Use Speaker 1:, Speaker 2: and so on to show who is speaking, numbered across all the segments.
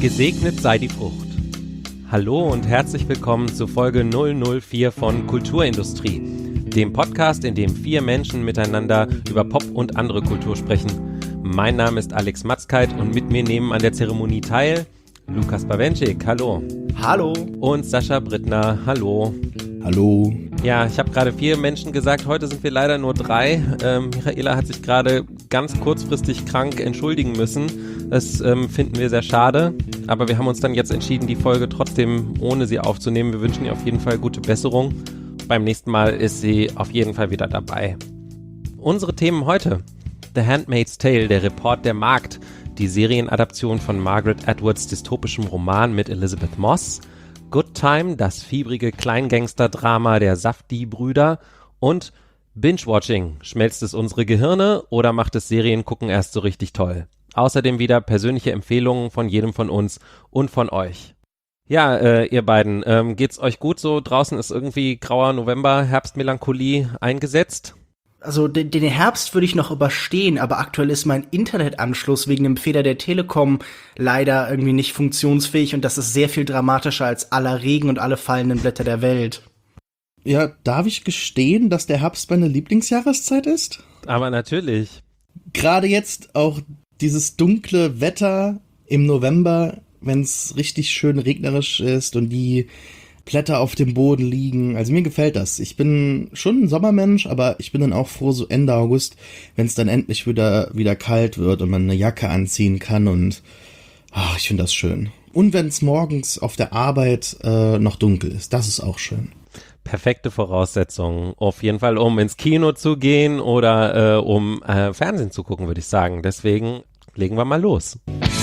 Speaker 1: Gesegnet sei die Frucht. Hallo und herzlich willkommen zu Folge 004 von Kulturindustrie, dem Podcast, in dem 4 Menschen miteinander über Pop und andere Kultur sprechen. Mein Name ist Alex Matzkeit und mit mir nehmen an der Zeremonie teil Lukas Bawenschik, hallo.
Speaker 2: Hallo.
Speaker 1: Und Sascha Brittner, hallo.
Speaker 3: Hallo.
Speaker 1: Ja, ich habe gerade 4 Menschen gesagt, heute sind wir leider nur 3. Michaela hat sich gerade ganz kurzfristig krank entschuldigen müssen. Das finden wir sehr schade, aber wir haben uns dann jetzt entschieden, die Folge trotzdem ohne sie aufzunehmen. Wir wünschen ihr auf jeden Fall gute Besserung. Beim nächsten Mal ist sie auf jeden Fall wieder dabei. Unsere Themen heute: The Handmaid's Tale, der Report der Magd, die Serienadaption von Margaret Atwoods dystopischem Roman mit Elizabeth Moss, Good Time, das fiebrige Kleingangster-Drama der Safdie-Brüder und Binge-Watching. Schmelzt es unsere Gehirne oder macht es Seriengucken erst so richtig toll? Außerdem wieder persönliche Empfehlungen von jedem von uns und von euch. Ja, ihr beiden, geht's euch gut so? Draußen ist irgendwie grauer November, Herbstmelancholie eingesetzt?
Speaker 2: Also den Herbst würde ich noch überstehen, aber aktuell ist mein Internetanschluss wegen dem Fehler der Telekom leider irgendwie nicht funktionsfähig und das ist sehr viel dramatischer als aller Regen und alle fallenden Blätter der Welt.
Speaker 3: Ja, darf ich gestehen, dass der Herbst meine Lieblingsjahreszeit ist?
Speaker 1: Aber natürlich.
Speaker 3: Gerade jetzt auch dieses dunkle Wetter im November, wenn es richtig schön regnerisch ist und die Blätter auf dem Boden liegen. Also mir gefällt das. Ich bin schon ein Sommermensch, aber ich bin dann auch froh, so Ende August, wenn es dann endlich wieder kalt wird und man eine Jacke anziehen kann und ich finde das schön. Und wenn es morgens auf der Arbeit noch dunkel ist, das ist auch schön.
Speaker 1: Perfekte Voraussetzungen, auf jeden Fall, um ins Kino zu gehen oder um Fernsehen zu gucken, würde ich sagen. Deswegen legen wir mal los.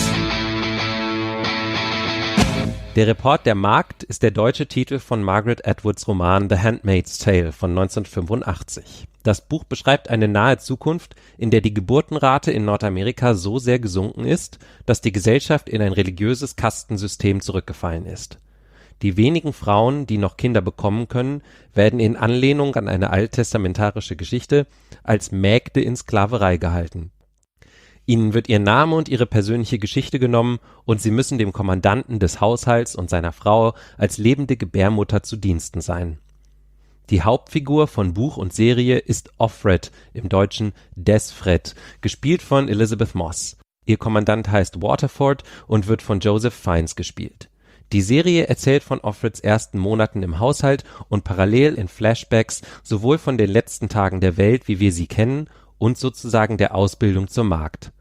Speaker 1: Der Report der Magd ist der deutsche Titel von Margaret Atwoods Roman The Handmaid's Tale von 1985. Das Buch beschreibt eine nahe Zukunft, in der die Geburtenrate in Nordamerika so sehr gesunken ist, dass die Gesellschaft in ein religiöses Kastensystem zurückgefallen ist. Die wenigen Frauen, die noch Kinder bekommen können, werden in Anlehnung an eine alttestamentarische Geschichte als Mägde in Sklaverei gehalten. Ihnen wird ihr Name und ihre persönliche Geschichte genommen und sie müssen dem Kommandanten des Haushalts und seiner Frau als lebende Gebärmutter zu Diensten sein. Die Hauptfigur von Buch und Serie ist Offred, im Deutschen Desfred, gespielt von Elizabeth Moss. Ihr Kommandant heißt Waterford und wird von Joseph Fiennes gespielt. Die Serie erzählt von Offreds ersten Monaten im Haushalt und parallel in Flashbacks sowohl von den letzten Tagen der Welt, wie wir sie kennen, und sozusagen der Ausbildung zur Magd.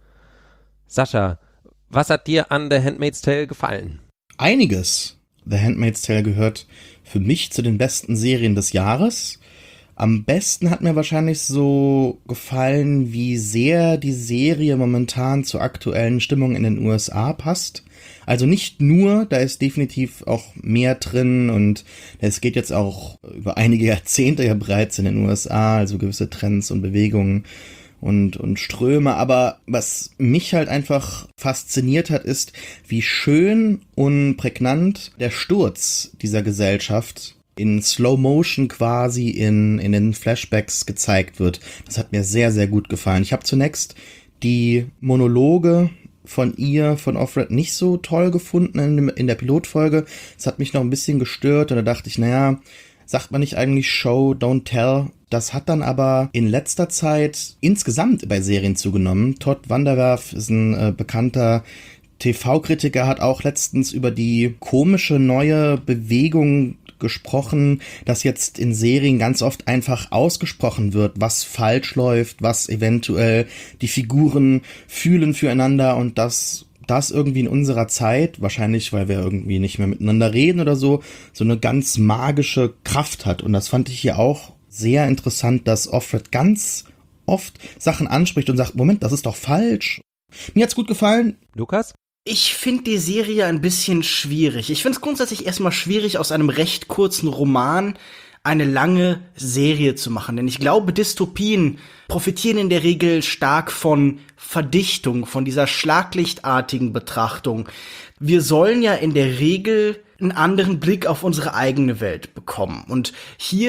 Speaker 1: Sascha, was hat dir an The Handmaid's Tale gefallen?
Speaker 3: Einiges. The Handmaid's Tale gehört für mich zu den besten Serien des Jahres. Am besten hat mir wahrscheinlich so gefallen, wie sehr die Serie momentan zur aktuellen Stimmung in den USA passt. Also nicht nur, da ist definitiv auch mehr drin und es geht jetzt auch über einige Jahrzehnte ja bereits in den USA, also gewisse Trends und Bewegungen und Ströme, aber was mich halt einfach fasziniert hat, ist, wie schön und prägnant der Sturz dieser Gesellschaft in Slow Motion quasi in den Flashbacks gezeigt wird. Das hat mir sehr, sehr gut gefallen. Ich habe zunächst die Monologe von Offred, nicht so toll gefunden in der Pilotfolge. Das hat mich noch ein bisschen gestört und da dachte ich, naja, sagt man nicht eigentlich Show, don't tell? Das hat dann aber in letzter Zeit insgesamt bei Serien zugenommen. Todd Vanderwerf ist ein bekannter TV-Kritiker, hat auch letztens über die komische neue Bewegung gesprochen, dass jetzt in Serien ganz oft einfach ausgesprochen wird, was falsch läuft, was eventuell die Figuren fühlen füreinander und das irgendwie in unserer Zeit, wahrscheinlich weil wir irgendwie nicht mehr miteinander reden oder so eine ganz magische Kraft hat. Und das fand ich hier auch sehr interessant, dass Offred ganz oft Sachen anspricht und sagt, Moment, das ist doch falsch. Mir hat's gut gefallen.
Speaker 1: Lukas?
Speaker 2: Ich finde die Serie ein bisschen schwierig. Ich finde es grundsätzlich erstmal schwierig, aus einem recht kurzen Roman eine lange Serie zu machen. Denn ich glaube, Dystopien profitieren in der Regel stark von Verdichtung, von dieser schlaglichtartigen Betrachtung. Wir sollen ja in der Regel einen anderen Blick auf unsere eigene Welt bekommen. Und hier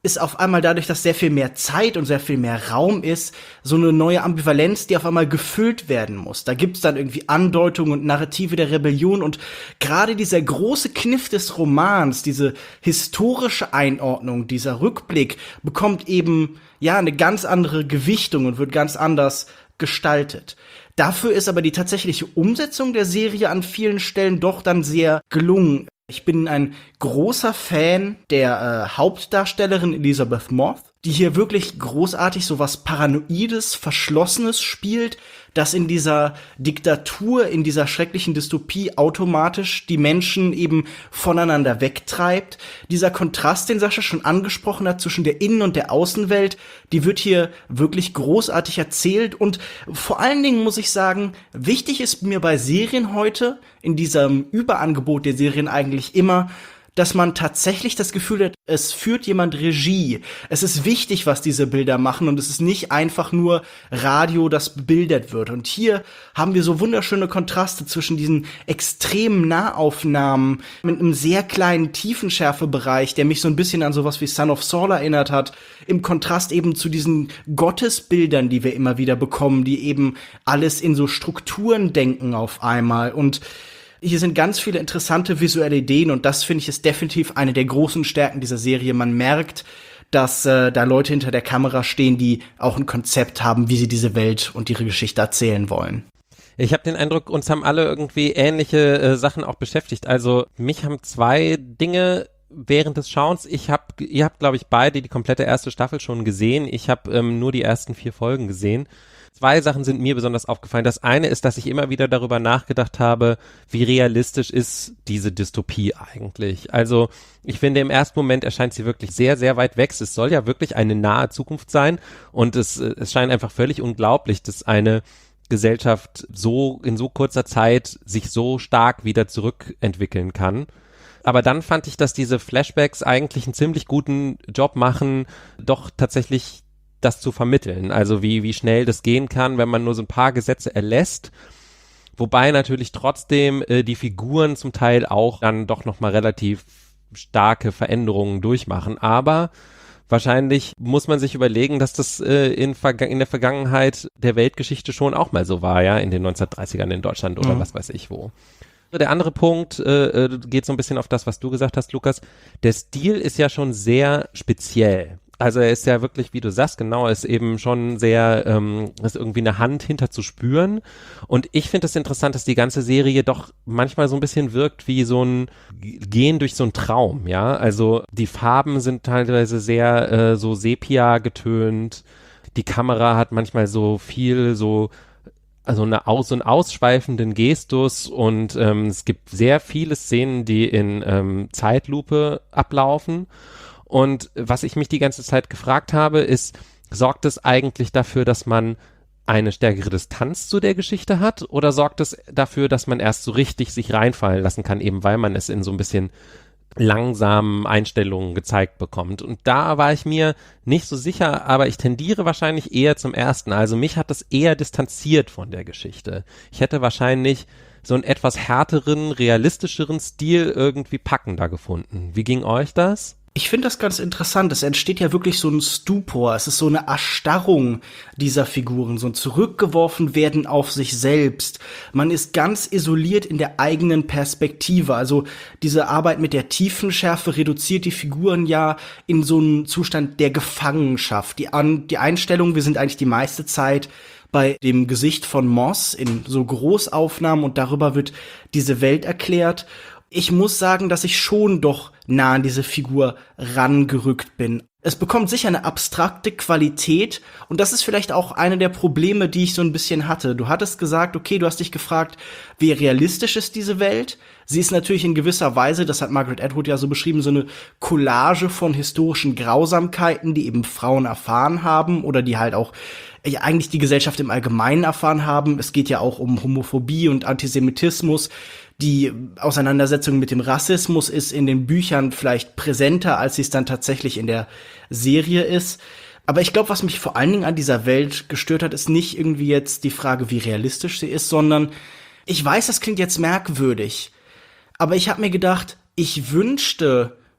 Speaker 2: ist auf einmal dadurch, dass sehr viel mehr Zeit und sehr viel mehr Raum ist, so eine neue Ambivalenz, die auf einmal gefüllt werden muss. Da gibt's dann irgendwie Andeutungen und Narrative der Rebellion und gerade dieser große Kniff des Romans, diese historische Einordnung, dieser Rückblick bekommt eben, ja, eine ganz andere Gewichtung und wird ganz anders gestaltet. Dafür ist aber die tatsächliche Umsetzung der Serie an vielen Stellen doch dann sehr gelungen. Ich bin ein großer Fan der Hauptdarstellerin Elizabeth Moss, die hier wirklich großartig so was Paranoides, Verschlossenes spielt, das in dieser Diktatur, in dieser schrecklichen Dystopie automatisch die Menschen eben voneinander wegtreibt. Dieser Kontrast, den Sascha schon angesprochen hat, zwischen der Innen- und der Außenwelt, die wird hier wirklich großartig erzählt. Und vor allen Dingen muss ich sagen, wichtig ist mir bei Serien heute, in diesem Überangebot der Serien eigentlich immer, dass man tatsächlich das Gefühl hat, es führt jemand Regie. Es ist wichtig, was diese Bilder machen und es ist nicht einfach nur Radio, das bebildert wird. Und hier haben wir so wunderschöne Kontraste zwischen diesen extremen Nahaufnahmen mit einem sehr kleinen Tiefenschärfebereich, der mich so ein bisschen an sowas wie Son of Saul erinnert hat, im Kontrast eben zu diesen Gottesbildern, die wir immer wieder bekommen, die eben alles in so Strukturen denken auf einmal. Und hier sind ganz viele interessante visuelle Ideen und das, finde ich, ist definitiv eine der großen Stärken dieser Serie. Man merkt, dass da Leute hinter der Kamera stehen, die auch ein Konzept haben, wie sie diese Welt und ihre Geschichte erzählen wollen.
Speaker 1: Ich habe den Eindruck, uns haben alle irgendwie ähnliche Sachen auch beschäftigt. Also mich haben zwei Dinge während des Schauens, ihr habt, glaube ich, beide die komplette erste Staffel schon gesehen. Ich habe nur die ersten 4 Folgen gesehen. Zwei Sachen sind mir besonders aufgefallen. Das eine ist, dass ich immer wieder darüber nachgedacht habe, wie realistisch ist diese Dystopie eigentlich. Also ich finde, im ersten Moment erscheint sie wirklich sehr, sehr weit weg. Es soll ja wirklich eine nahe Zukunft sein und es scheint einfach völlig unglaublich, dass eine Gesellschaft so in so kurzer Zeit sich so stark wieder zurückentwickeln kann. Aber dann fand ich, dass diese Flashbacks eigentlich einen ziemlich guten Job machen, doch tatsächlich das zu vermitteln, also wie schnell das gehen kann, wenn man nur so ein paar Gesetze erlässt, wobei natürlich trotzdem die Figuren zum Teil auch dann doch nochmal relativ starke Veränderungen durchmachen, aber wahrscheinlich muss man sich überlegen, dass das in der Vergangenheit der Weltgeschichte schon auch mal so war, ja, in den 1930ern in Deutschland oder was weiß ich wo. Der andere Punkt geht so ein bisschen auf das, was du gesagt hast, Lukas. Der Stil ist ja schon sehr speziell. Also er ist ja wirklich, wie du sagst, genau, ist eben schon sehr, ist irgendwie eine Hand hinter zu spüren. Und ich finde es interessant, dass die ganze Serie doch manchmal so ein bisschen wirkt wie so ein Gehen durch so einen Traum, ja. Also die Farben sind teilweise sehr so Sepia getönt. Die Kamera hat manchmal so viel so einen ausschweifenden Gestus und es gibt sehr viele Szenen, die in Zeitlupe ablaufen. Und was ich mich die ganze Zeit gefragt habe, ist, sorgt es eigentlich dafür, dass man eine stärkere Distanz zu der Geschichte hat oder sorgt es dafür, dass man erst so richtig sich reinfallen lassen kann, eben weil man es in so ein bisschen langsamen Einstellungen gezeigt bekommt. Und da war ich mir nicht so sicher, aber ich tendiere wahrscheinlich eher zum ersten. Also mich hat das eher distanziert von der Geschichte. Ich hätte wahrscheinlich so einen etwas härteren, realistischeren Stil irgendwie packender gefunden. Wie ging euch das?
Speaker 2: Ich finde das ganz interessant. Es entsteht ja wirklich so ein Stupor. Es ist so eine Erstarrung dieser Figuren, so ein Zurückgeworfen werden auf sich selbst. Man ist ganz isoliert in der eigenen Perspektive. Also diese Arbeit mit der Tiefenschärfe reduziert die Figuren ja in so einen Zustand der Gefangenschaft. Die Einstellung, wir sind eigentlich die meiste Zeit bei dem Gesicht von Moss in so Großaufnahmen und darüber wird diese Welt erklärt. Ich muss sagen, dass ich schon doch nah an diese Figur rangerückt bin. Es bekommt sicher eine abstrakte Qualität und das ist vielleicht auch eine der Probleme, die ich so ein bisschen hatte. Du hattest gesagt, okay, du hast dich gefragt, wie realistisch ist diese Welt? Sie ist natürlich in gewisser Weise, das hat Margaret Atwood ja so beschrieben, so eine Collage von historischen Grausamkeiten, die eben Frauen erfahren haben oder die halt auch eigentlich die Gesellschaft im Allgemeinen erfahren haben. Es geht ja auch um Homophobie und Antisemitismus. Die Auseinandersetzung mit dem Rassismus ist in den Büchern vielleicht präsenter, als sie es dann tatsächlich in der Serie ist. Aber ich glaube, was mich vor allen Dingen an dieser Welt gestört hat, ist nicht irgendwie jetzt die Frage, wie realistisch sie ist, sondern ich weiß, das klingt jetzt merkwürdig, aber ich habe mir gedacht, ich wünschte,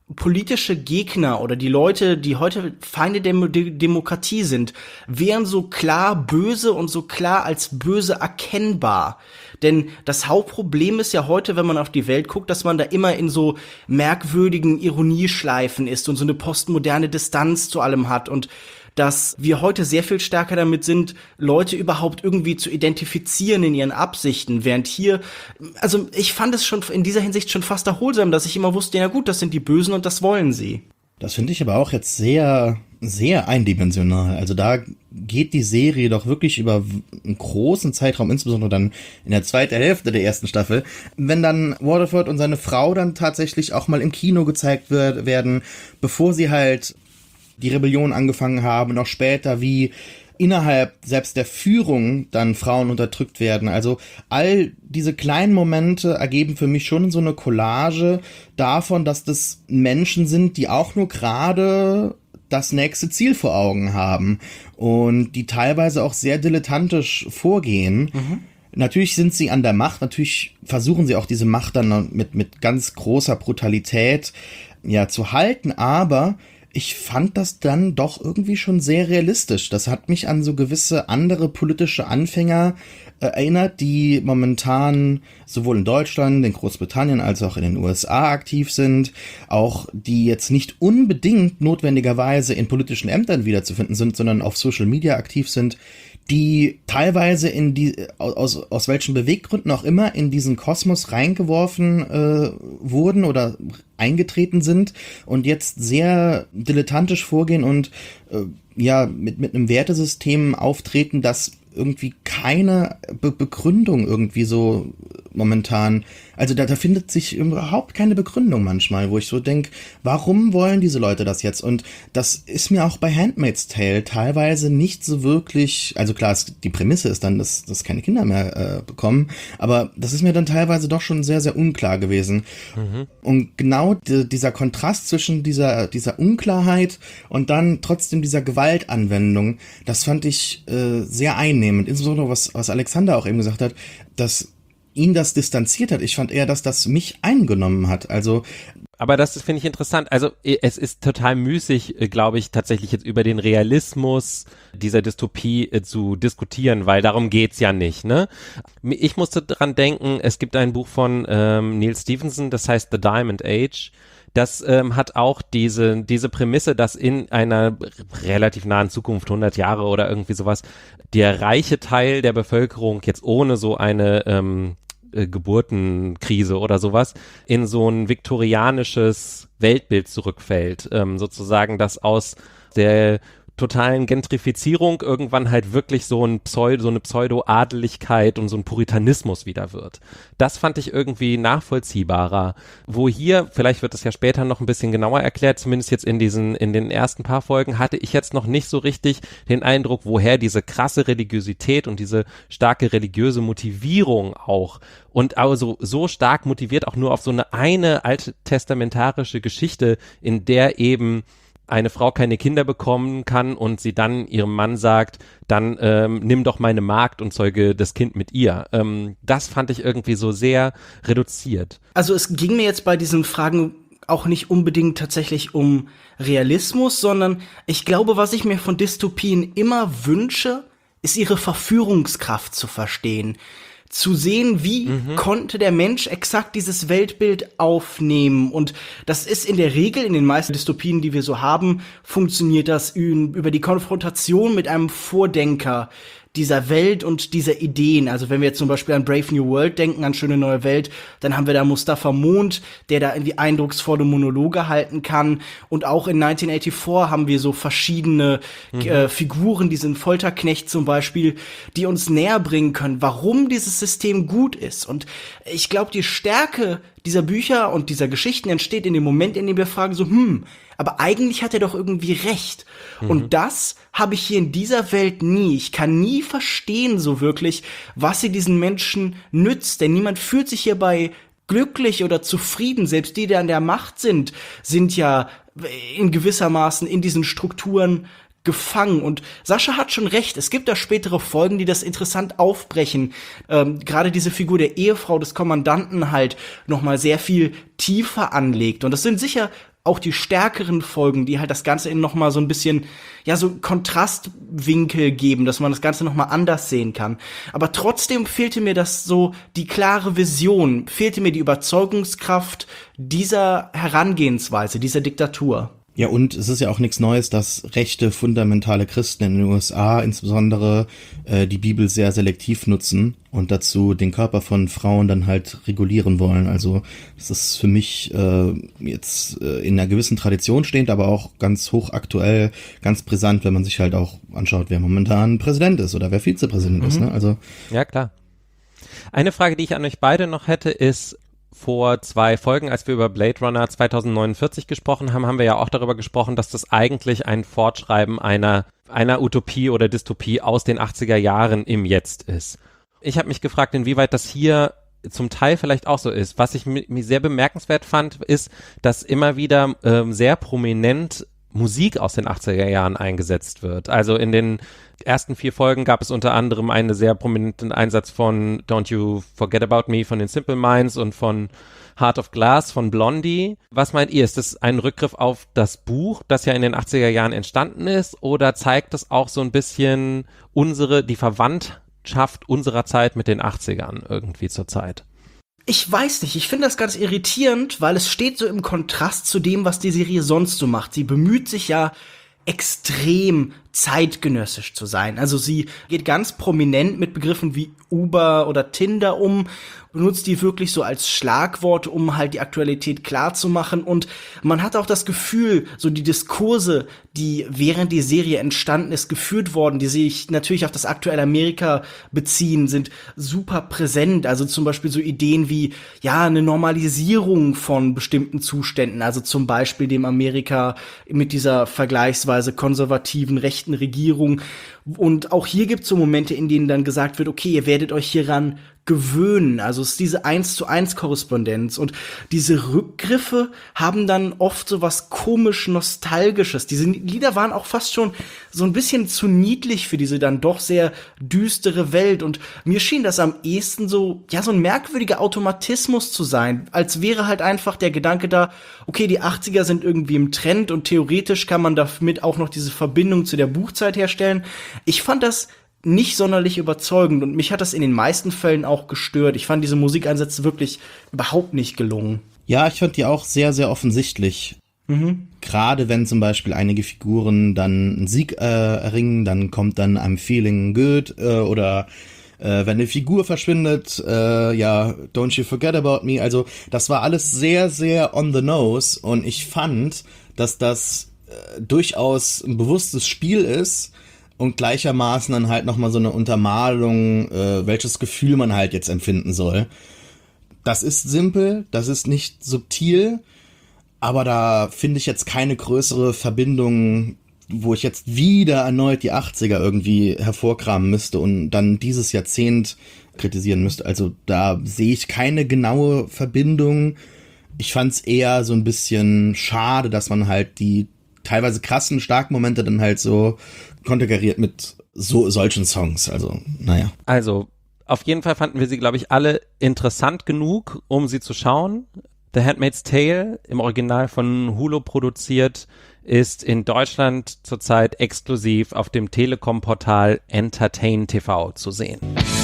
Speaker 2: politische Gegner oder die Leute, die heute Feinde der Demokratie sind, wären so klar böse und so klar als böse erkennbar. Denn das Hauptproblem ist ja heute, wenn man auf die Welt guckt, dass man da immer in so merkwürdigen Ironieschleifen ist und so eine postmoderne Distanz zu allem hat und dass wir heute sehr viel stärker damit sind, Leute überhaupt irgendwie zu identifizieren in ihren Absichten, während hier, also ich fand es schon in dieser Hinsicht schon fast erholsam, dass ich immer wusste, ja gut, das sind die Bösen und das wollen sie.
Speaker 3: Das finde ich aber auch jetzt sehr, sehr eindimensional. Also da geht die Serie doch wirklich über einen großen Zeitraum, insbesondere dann in der zweiten Hälfte der ersten Staffel, wenn dann Waterford und seine Frau dann tatsächlich auch mal im Kino gezeigt werden, bevor sie halt die Rebellion angefangen haben und auch später, wie innerhalb selbst der Führung dann Frauen unterdrückt werden. Also all diese kleinen Momente ergeben für mich schon so eine Collage davon, dass das Menschen sind, die auch nur gerade das nächste Ziel vor Augen haben und die teilweise auch sehr dilettantisch vorgehen. Mhm. Natürlich sind sie an der Macht, natürlich versuchen sie auch diese Macht dann mit ganz großer Brutalität zu halten, aber ich fand das dann doch irgendwie schon sehr realistisch. Das hat mich an so gewisse andere politische Anfänger erinnert, die momentan sowohl in Deutschland, in Großbritannien als auch in den USA aktiv sind, auch die jetzt nicht unbedingt notwendigerweise in politischen Ämtern wiederzufinden sind, sondern auf Social Media aktiv sind, die teilweise aus welchen Beweggründen auch immer in diesen Kosmos reingeworfen wurden oder eingetreten sind und jetzt sehr dilettantisch vorgehen und mit einem Wertesystem auftreten, das irgendwie keine Begründung irgendwie so momentan, also da findet sich überhaupt keine Begründung manchmal, wo ich so denke, warum wollen diese Leute das jetzt? Und das ist mir auch bei Handmaid's Tale teilweise nicht so wirklich, also klar, die Prämisse ist dann, dass keine Kinder mehr bekommen, aber das ist mir dann teilweise doch schon sehr, sehr unklar gewesen. Mhm. Und genau dieser Kontrast zwischen dieser Unklarheit und dann trotzdem dieser Gewaltanwendung, das fand ich sehr einnehmend, insbesondere was Alexander auch eben gesagt hat, dass ihn das distanziert hat. Ich fand eher, dass das mich eingenommen hat. Also,
Speaker 1: aber das finde ich interessant. Also es ist total müßig, glaube ich, tatsächlich jetzt über den Realismus dieser Dystopie zu diskutieren, weil darum geht's ja nicht, ne? Ich musste dran denken, es gibt ein Buch von Neil Stephenson, das heißt The Diamond Age. Das hat auch diese Prämisse, dass in einer relativ nahen Zukunft, 100 Jahre oder irgendwie sowas, der reiche Teil der Bevölkerung jetzt ohne so eine Geburtenkrise oder sowas in so ein viktorianisches Weltbild zurückfällt. Sozusagen, dass aus der totalen Gentrifizierung irgendwann halt wirklich so eine Pseudo-Adeligkeit und so ein Puritanismus wieder wird. Das fand ich irgendwie nachvollziehbarer. Wo hier, vielleicht wird das ja später noch ein bisschen genauer erklärt, zumindest jetzt in den ersten paar Folgen, hatte ich jetzt noch nicht so richtig den Eindruck, woher diese krasse Religiosität und diese starke religiöse Motivierung auch und also so stark motiviert auch nur auf so eine alttestamentarische Geschichte, in der eben eine Frau keine Kinder bekommen kann und sie dann ihrem Mann sagt, dann nimm doch meine Magd und zeuge das Kind mit ihr. Das fand ich irgendwie so sehr reduziert.
Speaker 2: Also es ging mir jetzt bei diesen Fragen auch nicht unbedingt tatsächlich um Realismus, sondern ich glaube, was ich mir von Dystopien immer wünsche, ist ihre Verführungskraft zu verstehen. Zu sehen, wie konnte der Mensch exakt dieses Weltbild aufnehmen. Und das ist in der Regel, in den meisten Dystopien, die wir so haben, funktioniert das über die Konfrontation mit einem Vordenker dieser Welt und dieser Ideen. Also wenn wir jetzt zum Beispiel an Brave New World denken, an Schöne neue Welt, dann haben wir da Mustafa Mond, der da irgendwie eindrucksvolle Monologe halten kann. Und auch in 1984 haben wir so verschiedene Figuren, diesen Folterknecht zum Beispiel, die uns näher bringen können, warum dieses System gut ist. Und ich glaube, die Stärke dieser Bücher und dieser Geschichten entsteht in dem Moment, in dem wir fragen so, aber eigentlich hat er doch irgendwie recht. Und das habe ich hier in dieser Welt nie. Ich kann nie verstehen so wirklich, was sie diesen Menschen nützt. Denn niemand fühlt sich hierbei glücklich oder zufrieden. Selbst die an der Macht sind ja in gewissermaßen in diesen Strukturen gefangen. Und Sascha hat schon recht, es gibt da spätere Folgen, die das interessant aufbrechen. Gerade diese Figur der Ehefrau des Kommandanten halt noch mal sehr viel tiefer anlegt. Und das sind sicher auch die stärkeren Folgen, die halt das Ganze in nochmal so ein bisschen, ja, so Kontrastwinkel geben, dass man das Ganze nochmal anders sehen kann. Aber trotzdem fehlte mir das so, die klare Vision, fehlte mir die Überzeugungskraft dieser Herangehensweise, dieser Diktatur.
Speaker 3: Ja, und es ist ja auch nichts Neues, dass rechte, fundamentale Christen in den USA insbesondere die Bibel sehr selektiv nutzen und dazu den Körper von Frauen dann halt regulieren wollen. Also das ist für mich jetzt in einer gewissen Tradition stehend, aber auch ganz hochaktuell, ganz brisant, wenn man sich halt auch anschaut, wer momentan Präsident ist oder wer Vizepräsident ist. Ne? Also
Speaker 1: ja, klar. Eine Frage, die ich an euch beide noch hätte, ist, vor 2 Folgen, als wir über Blade Runner 2049 gesprochen haben, haben wir ja auch darüber gesprochen, dass das eigentlich ein Fortschreiben einer Utopie oder Dystopie aus den 80er Jahren im Jetzt ist. Ich habe mich gefragt, inwieweit das hier zum Teil vielleicht auch so ist. Was ich mir sehr bemerkenswert fand, ist, dass immer wieder sehr prominent Musik aus den 80er Jahren eingesetzt wird. Also in den ersten 4 Folgen gab es unter anderem einen sehr prominenten Einsatz von Don't You Forget About Me von den Simple Minds und von Heart of Glass von Blondie. Was meint ihr? Ist das ein Rückgriff auf das Buch, das ja in den 80er Jahren entstanden ist, oder zeigt es auch so ein bisschen die Verwandtschaft unserer Zeit mit den 80ern irgendwie zur Zeit?
Speaker 2: Ich weiß nicht, ich finde das ganz irritierend, weil es steht so im Kontrast zu dem, was die Serie sonst so macht. Sie bemüht sich ja extrem zeitgenössisch zu sein. Also sie geht ganz prominent mit Begriffen wie Uber oder Tinder um, benutzt die wirklich so als Schlagwort, um halt die Aktualität klar zu machen. Und man hat auch das Gefühl, so die Diskurse, die während die Serie entstanden ist, geführt worden, die sich natürlich auf das aktuelle Amerika beziehen, sind super präsent. Also zum Beispiel so Ideen wie, ja, eine Normalisierung von bestimmten Zuständen. Also zum Beispiel dem Amerika mit dieser vergleichsweise konservativen rechten Regierung. Und auch hier gibt es so Momente, in denen dann gesagt wird, okay, ihr werdet euch hieran gewöhnen. Also es ist diese 1:1 Korrespondenz. Und diese Rückgriffe haben dann oft so was komisch Nostalgisches. Diese Lieder waren auch fast schon so ein bisschen zu niedlich für diese dann doch sehr düstere Welt. Und mir schien das am ehesten so, ja, so ein merkwürdiger Automatismus zu sein. Als wäre halt einfach der Gedanke da, okay, die 80er sind irgendwie im Trend und theoretisch kann man damit auch noch diese Verbindung zu der Buchzeit herstellen. Ich fand das nicht sonderlich überzeugend und mich hat das in den meisten Fällen auch gestört. Ich fand diese Musikeinsätze wirklich überhaupt nicht gelungen.
Speaker 3: ja, ich fand die auch sehr, sehr offensichtlich. Gerade wenn zum Beispiel einige Figuren dann einen Sieg erringen, dann kommt dann I'm feeling good oder wenn eine Figur verschwindet, ja, don't you forget about me. Also das war alles sehr, sehr on the nose und ich fand, dass das durchaus ein bewusstes Spiel ist und gleichermaßen dann halt nochmal so eine Untermalung, welches Gefühl man halt jetzt empfinden soll. Das ist simpel, das ist nicht subtil, aber da finde ich jetzt keine größere Verbindung, wo ich jetzt wieder erneut die 80er irgendwie hervorkramen müsste und dann dieses Jahrzehnt kritisieren müsste. Also da sehe ich keine genaue Verbindung. Ich fand es eher so ein bisschen schade, dass man halt die teilweise krassen, starken Momente dann halt so konterkariert mit solchen Songs. Also, naja.
Speaker 1: Also, auf jeden Fall fanden wir sie, glaube ich, alle interessant genug, um sie zu schauen. The Handmaid's Tale, im Original von Hulu produziert, ist in Deutschland zurzeit exklusiv auf dem Telekom-Portal Entertain TV zu sehen.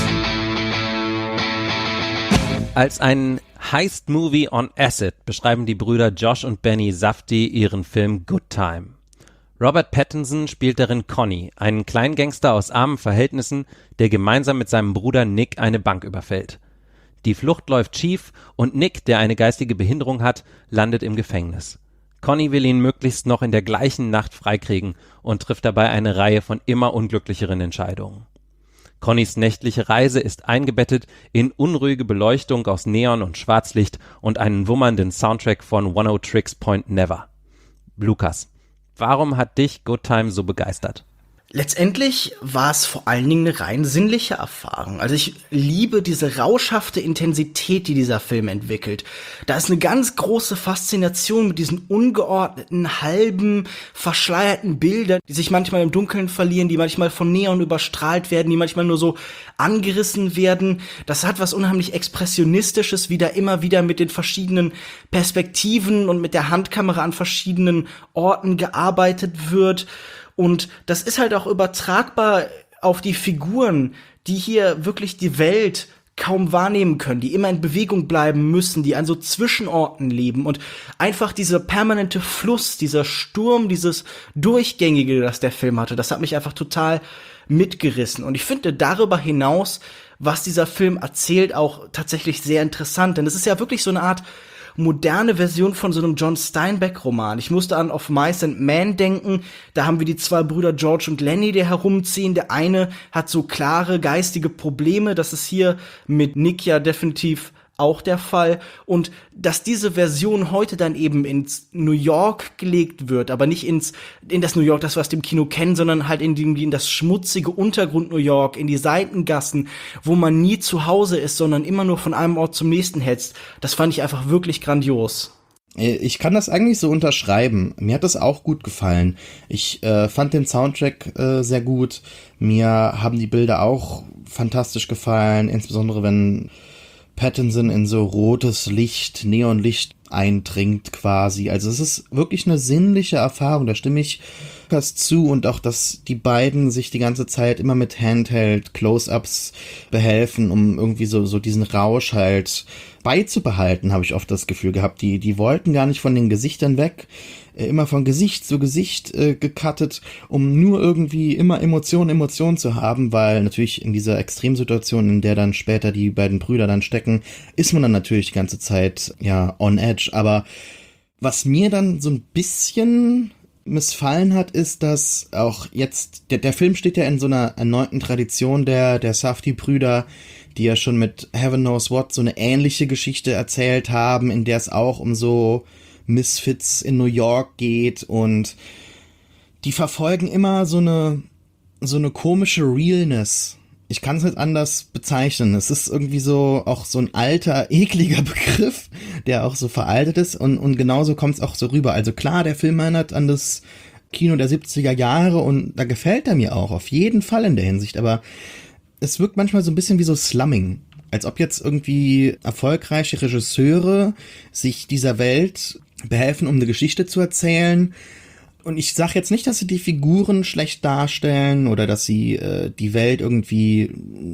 Speaker 1: Als ein Heist-Movie on Acid beschreiben die Brüder Josh und Benny Safdie ihren Film Good Time. Robert Pattinson spielt darin Conny, einen Kleingangster aus armen Verhältnissen, der gemeinsam mit seinem Bruder Nick eine Bank überfällt. Die Flucht läuft schief und Nick, der eine geistige Behinderung hat, landet im Gefängnis. Conny will ihn möglichst noch in der gleichen Nacht freikriegen und trifft dabei eine Reihe von immer unglücklicheren Entscheidungen. Connys nächtliche Reise ist eingebettet in unruhige Beleuchtung aus Neon und Schwarzlicht und einen wummernden Soundtrack von One O Tricks Point Never. Lukas, warum hat dich Good Time so begeistert?
Speaker 2: Letztendlich war es vor allen Dingen eine rein sinnliche Erfahrung. Also ich liebe diese rauschhafte Intensität, die dieser Film entwickelt. Da ist eine ganz große Faszination mit diesen ungeordneten, halben, verschleierten Bildern, die sich manchmal im Dunkeln verlieren, die manchmal von Neon überstrahlt werden, die manchmal nur so angerissen werden. Das hat was unheimlich Expressionistisches, wie da immer wieder mit den verschiedenen Perspektiven und mit der Handkamera an verschiedenen Orten gearbeitet wird. Und das ist halt auch übertragbar auf die Figuren, die hier wirklich die Welt kaum wahrnehmen können, die immer in Bewegung bleiben müssen, die an so Zwischenorten leben und einfach dieser permanente Fluss, dieser Sturm, dieses Durchgängige, das der Film hatte, das hat mich einfach total mitgerissen. Und ich finde darüber hinaus, was dieser Film erzählt, auch tatsächlich sehr interessant, denn es ist ja wirklich so eine Art moderne Version von so einem John Steinbeck-Roman. Ich musste an Of Mice and Men denken. Da haben wir die zwei Brüder George und Lenny, die herumziehen. Der eine hat so klare geistige Probleme. Das ist hier mit Nick ja definitiv auch der Fall. Und dass diese Version heute dann eben ins New York gelegt wird, aber nicht in das New York, das wir aus dem Kino kennen, sondern halt in das schmutzige Untergrund New York, in die Seitengassen, wo man nie zu Hause ist, sondern immer nur von einem Ort zum nächsten hetzt. Das fand ich einfach wirklich grandios.
Speaker 3: Ich kann das eigentlich so unterschreiben. Mir hat das auch gut gefallen. Ich fand den Soundtrack sehr gut. Mir haben die Bilder auch fantastisch gefallen, insbesondere wenn Pattinson in so rotes Licht, Neonlicht eindringt quasi. Also es ist wirklich eine sinnliche Erfahrung, da stimme ich das zu, und auch, dass die beiden sich die ganze Zeit immer mit Handheld Close-Ups behelfen, um irgendwie so diesen Rausch halt beizubehalten, habe ich oft das Gefühl gehabt. Die wollten gar nicht von den Gesichtern weg, immer von Gesicht zu Gesicht gecuttet, um nur irgendwie immer Emotionen zu haben, weil natürlich in dieser Extremsituation, in der dann später die beiden Brüder dann stecken, ist man dann natürlich die ganze Zeit ja on edge. Aber was mir dann so ein bisschen missfallen hat, ist, dass auch jetzt, der Film steht ja in so einer erneuten Tradition der Safdie-Brüder, die ja schon mit Heaven Knows What so eine ähnliche Geschichte erzählt haben, in der es auch um so Misfits in New York geht, und die verfolgen immer so eine komische Realness. Ich kann es nicht anders bezeichnen. Es ist irgendwie so auch so ein alter, ekliger Begriff, der auch so veraltet ist, und genauso kommt es auch so rüber. Also klar, der Film erinnert an das Kino der 70er Jahre, und da gefällt er mir auch, auf jeden Fall in der Hinsicht, aber es wirkt manchmal so ein bisschen wie so Slumming. Als ob jetzt irgendwie erfolgreiche Regisseure sich dieser Welt behelfen, um eine Geschichte zu erzählen. Und ich sage jetzt nicht, dass sie die Figuren schlecht darstellen oder dass sie die Welt irgendwie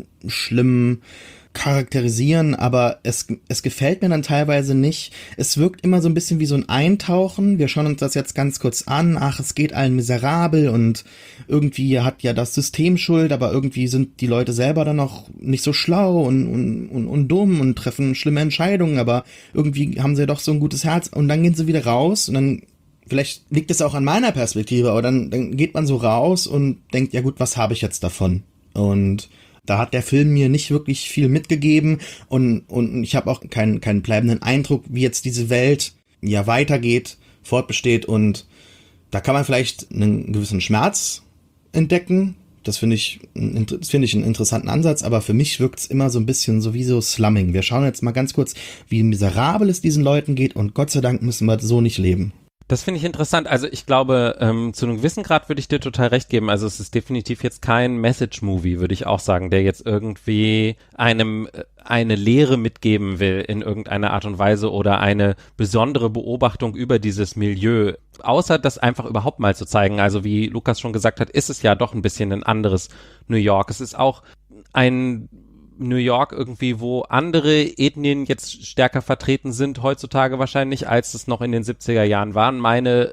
Speaker 3: schlimm charakterisieren, aber es gefällt mir dann teilweise nicht. Es wirkt immer so ein bisschen wie so ein Eintauchen. Wir schauen uns das jetzt ganz kurz an. Ach, es geht allen miserabel und irgendwie hat ja das System Schuld, aber irgendwie sind die Leute selber dann noch nicht so schlau und dumm und treffen schlimme Entscheidungen, aber irgendwie haben sie doch so ein gutes Herz, und dann gehen sie wieder raus, und dann, vielleicht liegt es auch an meiner Perspektive, aber dann geht man so raus und denkt, ja gut, was habe ich jetzt davon? Und da hat der Film mir nicht wirklich viel mitgegeben, und ich habe auch keinen bleibenden Eindruck, wie jetzt diese Welt ja weitergeht, fortbesteht, und da kann man vielleicht einen gewissen Schmerz entdecken. Das finde ich einen interessanten Ansatz, aber für mich wirkt es immer so ein bisschen so wie so Slumming. Wir schauen jetzt mal ganz kurz, wie miserabel es diesen Leuten geht, und Gott sei Dank müssen wir so nicht leben.
Speaker 1: Das finde ich interessant. Also ich glaube, zu einem gewissen Grad würde ich dir total recht geben. Also es ist definitiv jetzt kein Message-Movie, würde ich auch sagen, der jetzt irgendwie einem eine Lehre mitgeben will in irgendeiner Art und Weise oder eine besondere Beobachtung über dieses Milieu. Außer das einfach überhaupt mal zu zeigen. Also wie Lukas schon gesagt hat, ist es ja doch ein bisschen ein anderes New York. Es ist auch ein New York irgendwie, wo andere Ethnien jetzt stärker vertreten sind heutzutage wahrscheinlich, als es noch in den 70er Jahren waren.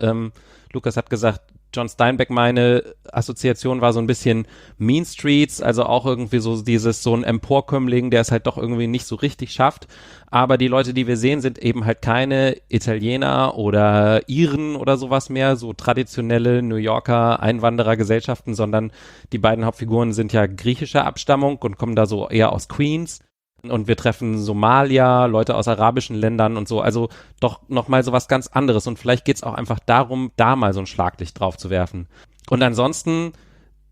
Speaker 1: Lukas hat gesagt, John Steinbeck, meine Assoziation war so ein bisschen Mean Streets, also auch irgendwie so so ein Emporkömmling, der es halt doch irgendwie nicht so richtig schafft. Aber die Leute, die wir sehen, sind eben halt keine Italiener oder Iren oder sowas mehr, so traditionelle New Yorker Einwanderergesellschaften, sondern die beiden Hauptfiguren sind ja griechischer Abstammung und kommen da so eher aus Queens. Und wir treffen Somalier, Leute aus arabischen Ländern und so, also doch nochmal so was ganz anderes. Und vielleicht geht's auch einfach darum, da mal so ein Schlaglicht drauf zu werfen. Und ansonsten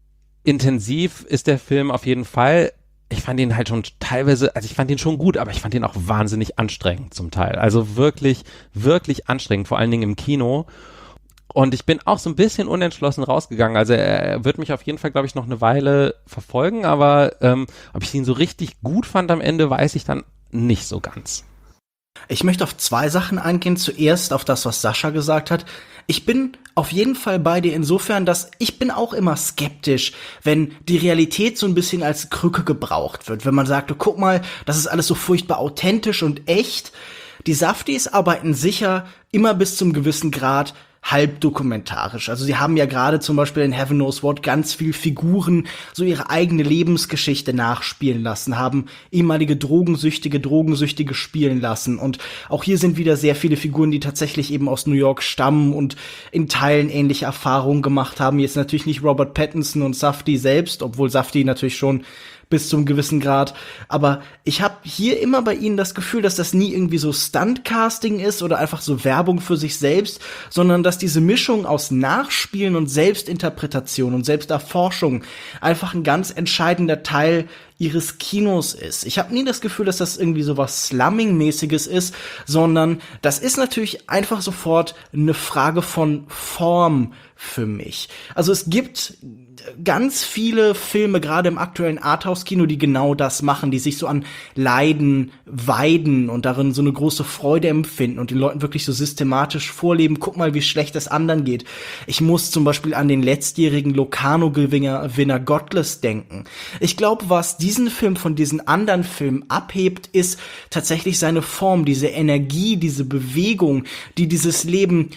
Speaker 1: intensiv ist der Film auf jeden Fall. Ich fand ihn halt schon teilweise, also ich fand ihn schon gut, aber ich fand ihn auch wahnsinnig anstrengend zum Teil. Also wirklich, wirklich anstrengend, vor allen Dingen im Kino. Und ich bin auch so ein bisschen unentschlossen rausgegangen. Also er wird mich auf jeden Fall, glaube ich, noch eine Weile verfolgen, aber ob ich ihn so richtig gut fand am Ende, weiß ich dann nicht so ganz.
Speaker 2: Ich möchte auf 2 Sachen eingehen. Zuerst auf das, was Sascha gesagt hat. Ich bin auf jeden Fall bei dir insofern, dass ich bin auch immer skeptisch, wenn die Realität so ein bisschen als Krücke gebraucht wird. Wenn man sagt, oh, guck mal, das ist alles so furchtbar authentisch und echt. Die Safdies arbeiten sicher immer bis zum gewissen Grad halbdokumentarisch. Also sie haben ja gerade zum Beispiel in Heaven Knows What ganz viel Figuren so ihre eigene Lebensgeschichte nachspielen lassen, haben ehemalige Drogensüchtige spielen lassen. Und auch hier sind wieder sehr viele Figuren, die tatsächlich eben aus New York stammen und in Teilen ähnliche Erfahrungen gemacht haben. Jetzt natürlich nicht Robert Pattinson und Safdie selbst, obwohl Safdie natürlich schon bis zum gewissen Grad. Aber ich habe hier immer bei ihnen das Gefühl, dass das nie irgendwie so Stuntcasting ist oder einfach so Werbung für sich selbst, sondern dass diese Mischung aus Nachspielen und Selbstinterpretation und Selbsterforschung einfach ein ganz entscheidender Teil ihres Kinos ist. Ich habe nie das Gefühl, dass das irgendwie so was Slumming-mäßiges ist, sondern das ist natürlich einfach sofort eine Frage von Form für mich. Also es gibt ganz viele Filme, gerade im aktuellen Arthouse-Kino, die genau das machen, die sich so an Leiden weiden und darin so eine große Freude empfinden und den Leuten wirklich so systematisch vorleben, guck mal, wie schlecht es anderen geht. Ich muss zum Beispiel an den letztjährigen Locarno-Gewinner Godless denken. Ich glaube, was diesen Film von diesen anderen Filmen abhebt, ist tatsächlich seine Form, diese Energie, diese Bewegung, die dieses Leben,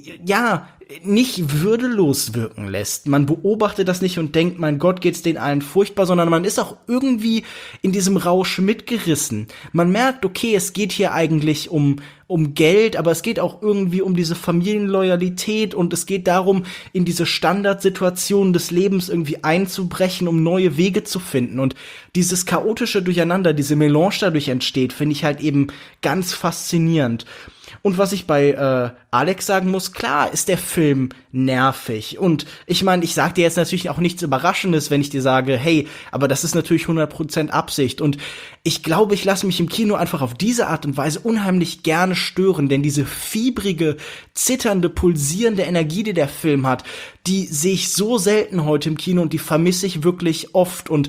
Speaker 2: ja, nicht würdelos wirken lässt. Man beobachtet das nicht und denkt, mein Gott, geht's denen allen furchtbar, sondern man ist auch irgendwie in diesem Rausch mitgerissen. Man merkt, okay, es geht hier eigentlich um Geld, aber es geht auch irgendwie um diese Familienloyalität und es geht darum, in diese Standardsituationen des Lebens irgendwie einzubrechen, um neue Wege zu finden. Und dieses chaotische Durcheinander, diese Melange dadurch entsteht, finde ich halt eben ganz faszinierend. Und was ich bei Alex sagen muss, klar ist der Film nervig. Und ich meine, ich sag dir jetzt natürlich auch nichts Überraschendes, wenn ich dir sage, hey, aber das ist natürlich 100% Absicht. Und ich glaube, ich lasse mich im Kino einfach auf diese Art und Weise unheimlich gerne stören. Denn diese fiebrige, zitternde, pulsierende Energie, die der Film hat, die sehe ich so selten heute im Kino und die vermisse ich wirklich oft. Und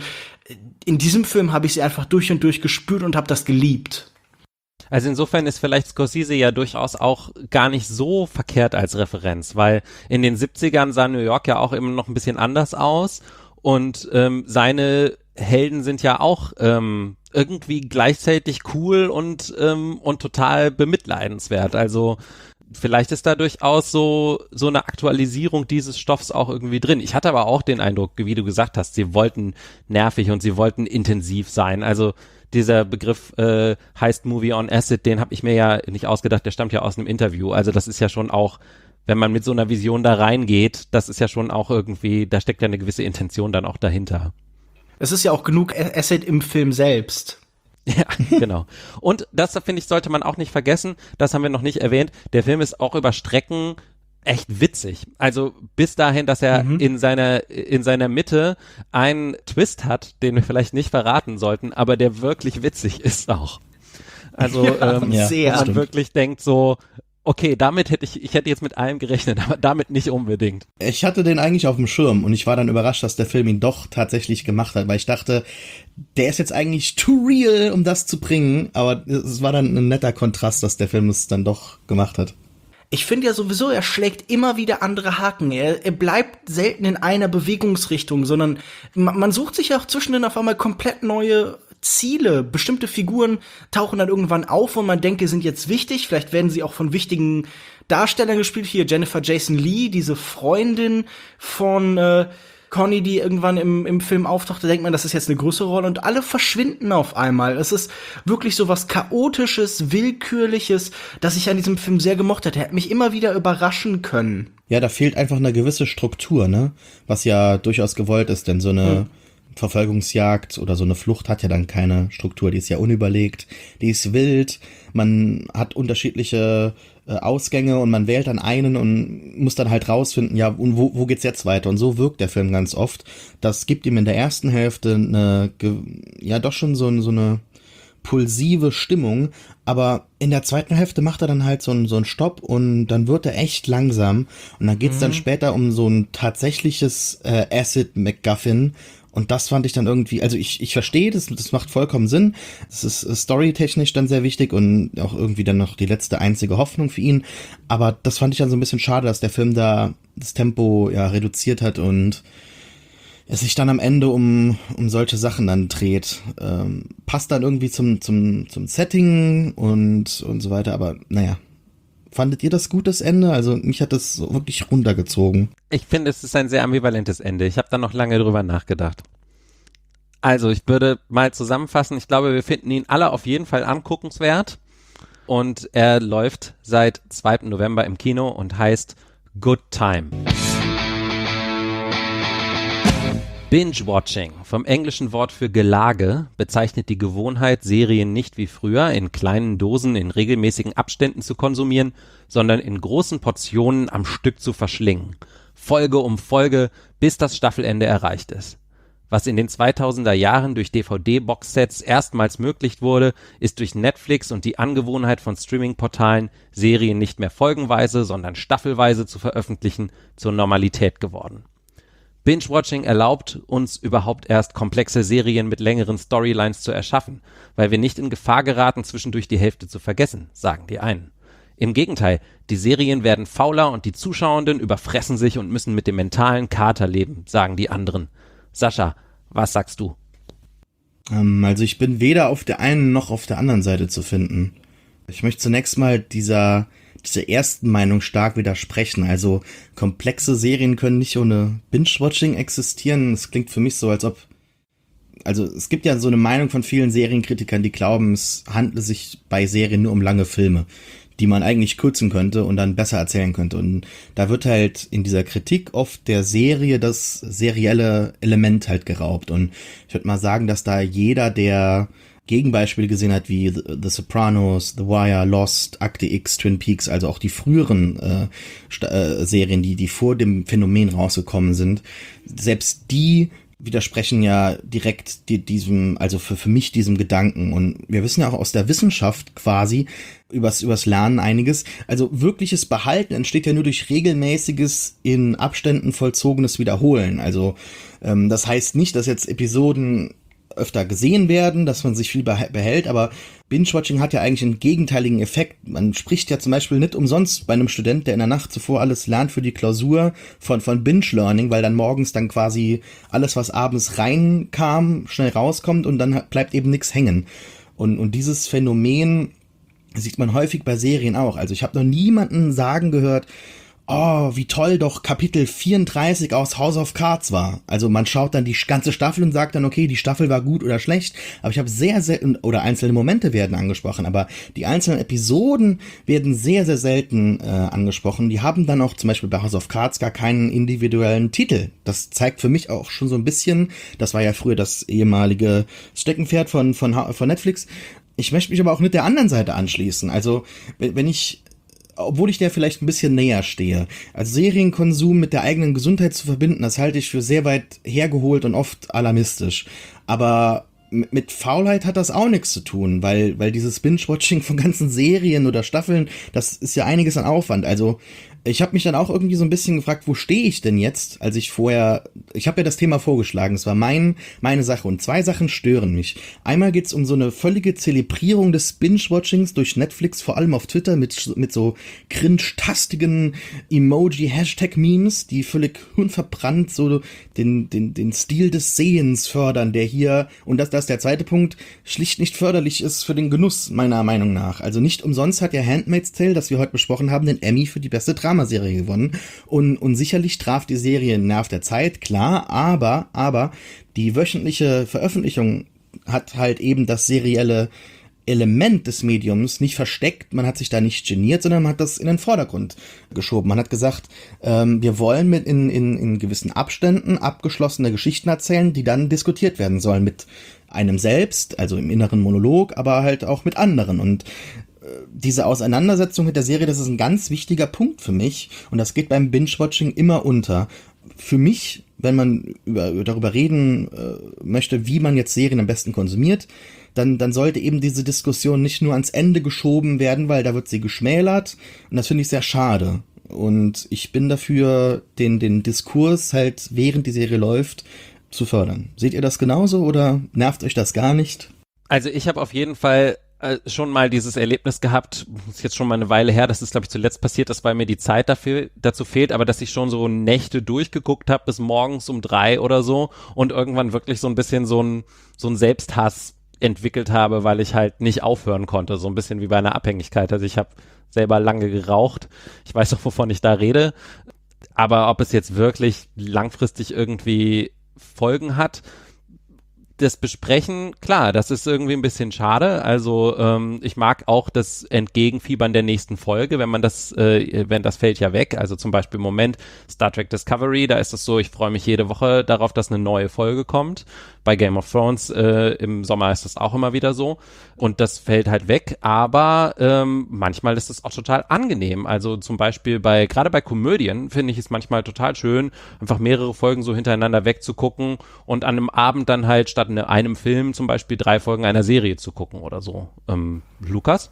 Speaker 2: in diesem Film habe ich sie einfach durch und durch gespürt und habe das geliebt.
Speaker 1: Also insofern ist vielleicht Scorsese ja durchaus auch gar nicht so verkehrt als Referenz, weil in den 70ern sah New York ja auch immer noch ein bisschen anders aus und seine Helden sind ja auch irgendwie gleichzeitig cool und total bemitleidenswert. Also vielleicht ist da durchaus so eine Aktualisierung dieses Stoffs auch irgendwie drin. Ich hatte aber auch den Eindruck, wie du gesagt hast, sie wollten nervig und sie wollten intensiv sein. Also dieser Begriff heißt Movie on Acid, den habe ich mir ja nicht ausgedacht, der stammt ja aus einem Interview. Also das ist ja schon auch, wenn man mit so einer Vision da reingeht, das ist ja schon auch irgendwie, da steckt ja eine gewisse Intention dann auch dahinter.
Speaker 2: Es ist ja auch genug Acid im Film selbst.
Speaker 1: Ja, genau. Und das, finde ich, sollte man auch nicht vergessen, das haben wir noch nicht erwähnt, der Film ist auch über Strecken echt witzig. Also bis dahin, dass er in seiner Mitte einen Twist hat, den wir vielleicht nicht verraten sollten, aber der wirklich witzig ist auch. Also
Speaker 2: sehr.
Speaker 1: wo man wirklich denkt so, okay, damit ich hätte jetzt mit allem gerechnet, aber damit nicht unbedingt.
Speaker 3: Ich hatte den eigentlich auf dem Schirm und ich war dann überrascht, dass der Film ihn doch tatsächlich gemacht hat, weil ich dachte, der ist jetzt eigentlich too real, um das zu bringen, aber es war dann ein netter Kontrast, dass der Film es dann doch gemacht hat.
Speaker 2: Ich finde ja sowieso, er schlägt immer wieder andere Haken. Er bleibt selten in einer Bewegungsrichtung, sondern man sucht sich ja auch zwischendrin auf einmal komplett neue Ziele. Bestimmte Figuren tauchen dann irgendwann auf und man denkt, die sind jetzt wichtig. Vielleicht werden sie auch von wichtigen Darstellern gespielt. Hier Jennifer Jason Leigh, diese Freundin von Connie, die irgendwann im Film auftauchte, denkt man, das ist jetzt eine größere Rolle und alle verschwinden auf einmal. Es ist wirklich so was Chaotisches, Willkürliches, das ich an diesem Film sehr gemocht hätte. Er hat mich immer wieder überraschen können.
Speaker 3: Ja, da fehlt einfach eine gewisse Struktur, ne? Was ja durchaus gewollt ist, denn so eine Verfolgungsjagd oder so eine Flucht hat ja dann keine Struktur. Die ist ja unüberlegt, die ist wild, man hat unterschiedliche Ausgänge und man wählt dann einen und muss dann halt rausfinden, ja, und wo geht's jetzt weiter? Und so wirkt der Film ganz oft. Das gibt ihm in der ersten Hälfte doch schon so eine pulsive Stimmung, aber in der zweiten Hälfte macht er dann halt so einen Stopp und dann wird er echt langsam und dann geht's dann später um so ein tatsächliches Acid MacGuffin. Und das fand ich dann irgendwie, also ich verstehe, das macht vollkommen Sinn. Es ist storytechnisch dann sehr wichtig und auch irgendwie dann noch die letzte einzige Hoffnung für ihn. Aber das fand ich dann so ein bisschen schade, dass der Film da das Tempo ja reduziert hat und es sich dann am Ende um solche Sachen dann dreht. Passt dann irgendwie zum Setting und so weiter, aber naja. Fandet ihr das gut, das Ende? Also mich hat das so wirklich runtergezogen.
Speaker 1: Ich finde, es ist ein sehr ambivalentes Ende. Ich habe da noch lange drüber nachgedacht. Also ich würde mal zusammenfassen, ich glaube, wir finden ihn alle auf jeden Fall anguckenswert und er läuft seit 2. November im Kino und heißt Good Time. Binge-Watching, vom englischen Wort für Gelage, bezeichnet die Gewohnheit, Serien nicht wie früher in kleinen Dosen in regelmäßigen Abständen zu konsumieren, sondern in großen Portionen am Stück zu verschlingen. Folge um Folge, bis das Staffelende erreicht ist. Was in den 2000er Jahren durch DVD-Boxsets erstmals möglich wurde, ist durch Netflix und die Angewohnheit von Streaming-Portalen, Serien nicht mehr folgenweise, sondern staffelweise zu veröffentlichen, zur Normalität geworden. Binge-Watching erlaubt uns überhaupt erst komplexe Serien mit längeren Storylines zu erschaffen, weil wir nicht in Gefahr geraten, zwischendurch die Hälfte zu vergessen, sagen die einen. Im Gegenteil, die Serien werden fauler und die Zuschauenden überfressen sich und müssen mit dem mentalen Kater leben, sagen die anderen. Sascha, was sagst du?
Speaker 3: Also ich bin weder auf der einen noch auf der anderen Seite zu finden. Ich möchte zunächst mal dieser ersten Meinung stark widersprechen. Also komplexe Serien können nicht ohne Binge-Watching existieren. Es klingt für mich so, als ob... Also es gibt ja so eine Meinung von vielen Serienkritikern, die glauben, es handle sich bei Serien nur um lange Filme, die man eigentlich kürzen könnte und dann besser erzählen könnte. Und da wird halt in dieser Kritik oft der Serie das serielle Element halt geraubt. Und ich würde mal sagen, dass da jeder, der Gegenbeispiele gesehen hat, wie The Sopranos, The Wire, Lost, Akte X, Twin Peaks, also auch die früheren Serien, die vor dem Phänomen rausgekommen sind, selbst die widersprechen ja direkt diesem, also für mich diesem Gedanken. Und wir wissen ja auch aus der Wissenschaft quasi übers Lernen einiges. Also wirkliches Behalten entsteht ja nur durch regelmäßiges, in Abständen vollzogenes Wiederholen. Also das heißt nicht, dass jetzt Episoden öfter gesehen werden, dass man sich viel behält, aber Binge-Watching hat ja eigentlich einen gegenteiligen Effekt. Man spricht ja zum Beispiel nicht umsonst bei einem Student, der in der Nacht zuvor alles lernt für die Klausur, von Binge-Learning, weil dann morgens dann quasi alles, was abends reinkam, schnell rauskommt und dann bleibt eben nichts hängen. Und dieses Phänomen sieht man häufig bei Serien auch. Also ich habe noch niemanden sagen gehört, oh, wie toll doch Kapitel 34 aus House of Cards war. Also man schaut dann die ganze Staffel und sagt dann, okay, die Staffel war gut oder schlecht, aber ich habe sehr selten, oder einzelne Momente werden angesprochen, aber die einzelnen Episoden werden sehr, sehr selten angesprochen. Die haben dann auch zum Beispiel bei House of Cards gar keinen individuellen Titel. Das zeigt für mich auch schon so ein bisschen, das war ja früher das ehemalige Steckenpferd von Netflix. Ich möchte mich aber auch mit der anderen Seite anschließen. Also obwohl ich der vielleicht ein bisschen näher stehe. Also Serienkonsum mit der eigenen Gesundheit zu verbinden, das halte ich für sehr weit hergeholt und oft alarmistisch. Aber mit Faulheit hat das auch nichts zu tun, weil dieses Binge-Watching von ganzen Serien oder Staffeln, das ist ja einiges an Aufwand. Also ich habe mich dann auch irgendwie so ein bisschen gefragt, wo stehe ich denn jetzt, als ich habe ja das Thema vorgeschlagen, es war meine Sache und 2 Sachen stören mich. Einmal geht's um so eine völlige Zelebrierung des Binge-Watchings durch Netflix, vor allem auf Twitter mit so cringe-tastigen Emoji-Hashtag-Memes, die völlig unverbrannt so den Stil des Sehens fördern, der hier, und das ist der zweite Punkt, schlicht nicht förderlich ist für den Genuss, meiner Meinung nach. Also nicht umsonst hat ja Handmaid's Tale, das wir heute besprochen haben, den Emmy für die beste Dramaserie gewonnen. Und sicherlich traf die Serie Nerv der Zeit, klar, aber die wöchentliche Veröffentlichung hat halt eben das serielle Element des Mediums nicht versteckt, man hat sich da nicht geniert, sondern man hat das in den Vordergrund geschoben. Man hat gesagt, wir wollen in gewissen Abständen abgeschlossene Geschichten erzählen, die dann diskutiert werden sollen mit einem selbst, also im inneren Monolog, aber halt auch mit anderen. Und diese Auseinandersetzung mit der Serie, das ist ein ganz wichtiger Punkt für mich und das geht beim Binge-Watching immer unter. Für mich, wenn man darüber reden möchte, wie man jetzt Serien am besten konsumiert, dann sollte eben diese Diskussion nicht nur ans Ende geschoben werden, weil da wird sie geschmälert und das finde ich sehr schade. Und ich bin dafür, den Diskurs halt, während die Serie läuft, zu fördern. Seht ihr das genauso oder nervt euch das gar nicht?
Speaker 1: Also ich habe auf jeden Fall schon mal dieses Erlebnis gehabt, ist jetzt schon mal eine Weile her, das ist, glaube ich, zuletzt passiert, dass weil mir die Zeit dazu fehlt, aber dass ich schon so Nächte durchgeguckt habe bis morgens um 3 oder so und irgendwann wirklich so ein bisschen so ein Selbsthass entwickelt habe, weil ich halt nicht aufhören konnte, so ein bisschen wie bei einer Abhängigkeit. Also ich habe selber lange geraucht, ich weiß auch, wovon ich da rede, aber ob es jetzt wirklich langfristig irgendwie Folgen hat, das Besprechen, klar, das ist irgendwie ein bisschen schade. Also ich mag auch das Entgegenfiebern der nächsten Folge, wenn das fällt ja weg. Also zum Beispiel im Moment Star Trek Discovery, da ist es so, ich freue mich jede Woche darauf, dass eine neue Folge kommt. Bei Game of Thrones im Sommer ist das auch immer wieder so. Und das fällt halt weg, aber manchmal ist es auch total angenehm. Also zum Beispiel gerade bei Komödien finde ich es manchmal total schön, einfach mehrere Folgen so hintereinander wegzugucken und an einem Abend dann halt statt in einem Film zum Beispiel 3 Folgen einer Serie zu gucken oder so. Lukas?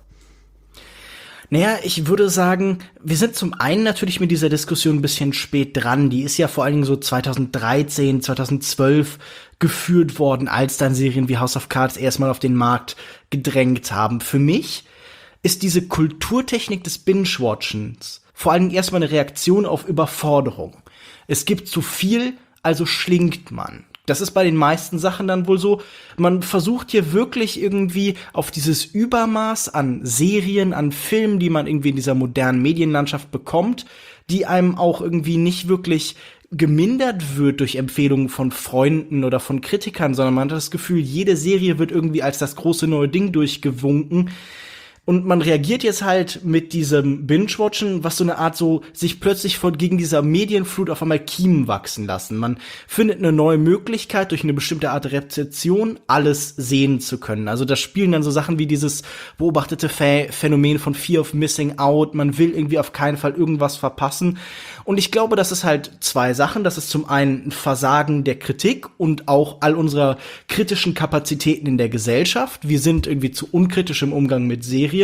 Speaker 2: Naja, ich würde sagen, wir sind zum einen natürlich mit dieser Diskussion ein bisschen spät dran. Die ist ja vor allen Dingen so 2013, 2012 geführt worden, als dann Serien wie House of Cards erstmal auf den Markt gedrängt haben. Für mich ist diese Kulturtechnik des Binge-Watchens vor allen Dingen erstmal eine Reaktion auf Überforderung. Es gibt zu viel, also schlingt man. Das ist bei den meisten Sachen dann wohl so. Man versucht hier wirklich irgendwie auf dieses Übermaß an Serien, an Filmen, die man irgendwie in dieser modernen Medienlandschaft bekommt, die einem auch irgendwie nicht wirklich gemindert wird durch Empfehlungen von Freunden oder von Kritikern, sondern man hat das Gefühl, jede Serie wird irgendwie als das große neue Ding durchgewunken. Und man reagiert jetzt halt mit diesem Binge-Watchen, was so eine Art so sich plötzlich gegen dieser Medienflut auf einmal Kiemen wachsen lassen. Man findet eine neue Möglichkeit, durch eine bestimmte Art Rezeption alles sehen zu können. Also da spielen dann so Sachen wie dieses beobachtete Phänomen von Fear of Missing Out. Man will irgendwie auf keinen Fall irgendwas verpassen. Und ich glaube, das ist halt 2 Sachen. Das ist zum einen ein Versagen der Kritik und auch all unserer kritischen Kapazitäten in der Gesellschaft. Wir sind irgendwie zu unkritisch im Umgang mit Serien.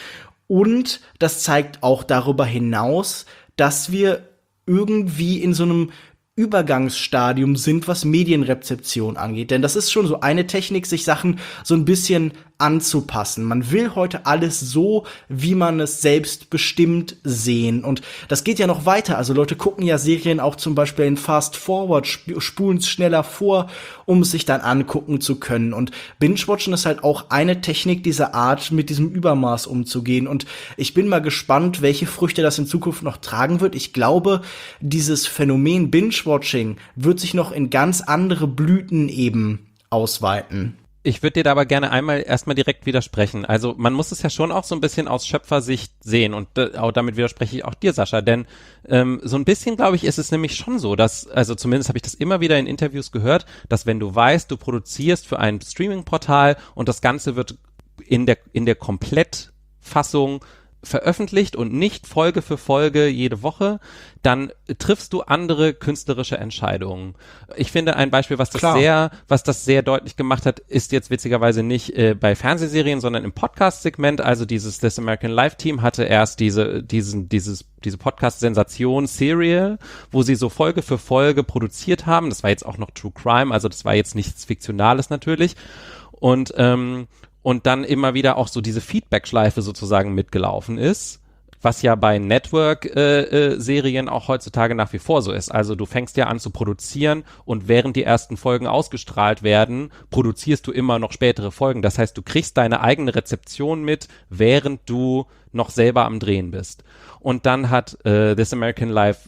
Speaker 2: Und das zeigt auch darüber hinaus, dass wir irgendwie in so einem Übergangsstadium sind, was Medienrezeption angeht. Denn das ist schon so eine Technik, sich Sachen so ein bisschen anzupassen. Man will heute alles so, wie man es selbst bestimmt sehen. Und das geht ja noch weiter. Also Leute gucken ja Serien auch zum Beispiel in Fast Forward, spulen es schneller vor, um es sich dann angucken zu können. Und Binge-Watchen ist halt auch eine Technik dieser Art, mit diesem Übermaß umzugehen. Und ich bin mal gespannt, welche Früchte das in Zukunft noch tragen wird. Ich glaube, dieses Phänomen Binge-Watching wird sich noch in ganz andere Blüten eben ausweiten.
Speaker 1: Ich würde dir da aber gerne erstmal direkt widersprechen. Also man muss es ja schon auch so ein bisschen aus Schöpfersicht sehen und auch damit widerspreche ich auch dir, Sascha, denn so ein bisschen, glaube ich, ist es nämlich schon so, dass, also zumindest habe ich das immer wieder in Interviews gehört, dass wenn du weißt, du produzierst für ein Streaming-Portal und das Ganze wird in der Komplettfassung veröffentlicht und nicht Folge für Folge jede Woche, dann triffst du andere künstlerische Entscheidungen. Ich finde ein Beispiel, was das sehr deutlich gemacht hat, ist jetzt witzigerweise nicht bei Fernsehserien, sondern im Podcast-Segment. Also dieses This American Life Team hatte erst diese Podcast-Sensation Serial, wo sie so Folge für Folge produziert haben. Das war jetzt auch noch True Crime, also das war jetzt nichts Fiktionales natürlich. Und dann immer wieder auch so diese Feedback-Schleife sozusagen mitgelaufen ist, was ja bei Network-Serien auch heutzutage nach wie vor so ist. Also du fängst ja an zu produzieren und während die ersten Folgen ausgestrahlt werden, produzierst du immer noch spätere Folgen. Das heißt, du kriegst deine eigene Rezeption mit, während du noch selber am Drehen bist. Und dann hat This American Life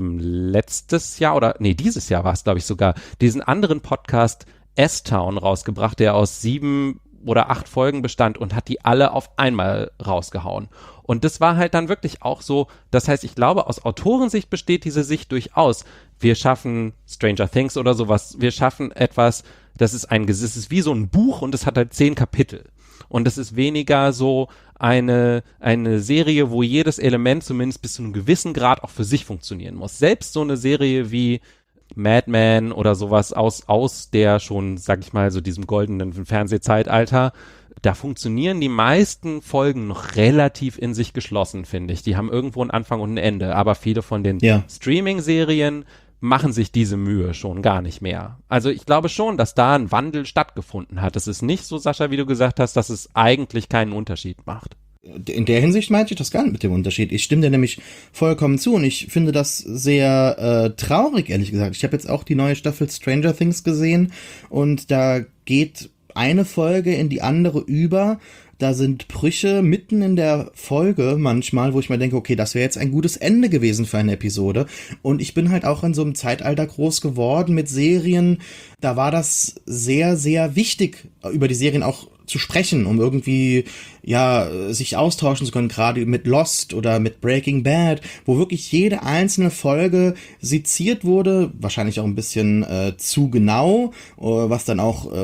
Speaker 1: dieses Jahr war es, glaube ich, sogar, diesen anderen Podcast S-Town rausgebracht, der aus 7 oder 8 Folgen bestand und hat die alle auf einmal rausgehauen. Und das war halt dann wirklich auch so, das heißt, ich glaube, aus Autorensicht besteht diese Sicht durchaus. Wir schaffen Stranger Things oder sowas, wir schaffen etwas, das ist wie so ein Buch und es hat halt 10 Kapitel. Und es ist weniger so eine Serie, wo jedes Element zumindest bis zu einem gewissen Grad auch für sich funktionieren muss. Selbst so eine Serie wie Mad Men oder sowas aus der schon, sag ich mal, so diesem goldenen Fernsehzeitalter, da funktionieren die meisten Folgen noch relativ in sich geschlossen, finde ich. Die haben irgendwo einen Anfang und ein Ende, aber viele von den Streaming-Serien machen sich diese Mühe schon gar nicht mehr. Also ich glaube schon, dass da ein Wandel stattgefunden hat. Es ist nicht so, Sascha, wie du gesagt hast, dass es eigentlich keinen Unterschied macht.
Speaker 3: In der Hinsicht meinte ich das gar nicht mit dem Unterschied. Ich stimme dir nämlich vollkommen zu und ich finde das sehr traurig, ehrlich gesagt. Ich habe jetzt auch die neue Staffel Stranger Things gesehen und da geht eine Folge in die andere über. Da sind Brüche mitten in der Folge manchmal, wo ich mir denke, okay, das wäre jetzt ein gutes Ende gewesen für eine Episode. Und ich bin halt auch in so einem Zeitalter groß geworden mit Serien. Da war das sehr, sehr wichtig, über die Serien auch zu sprechen, um irgendwie, ja, sich austauschen zu können, gerade mit Lost oder mit Breaking Bad, wo wirklich jede einzelne Folge seziert wurde, wahrscheinlich auch ein bisschen zu genau, was dann auch,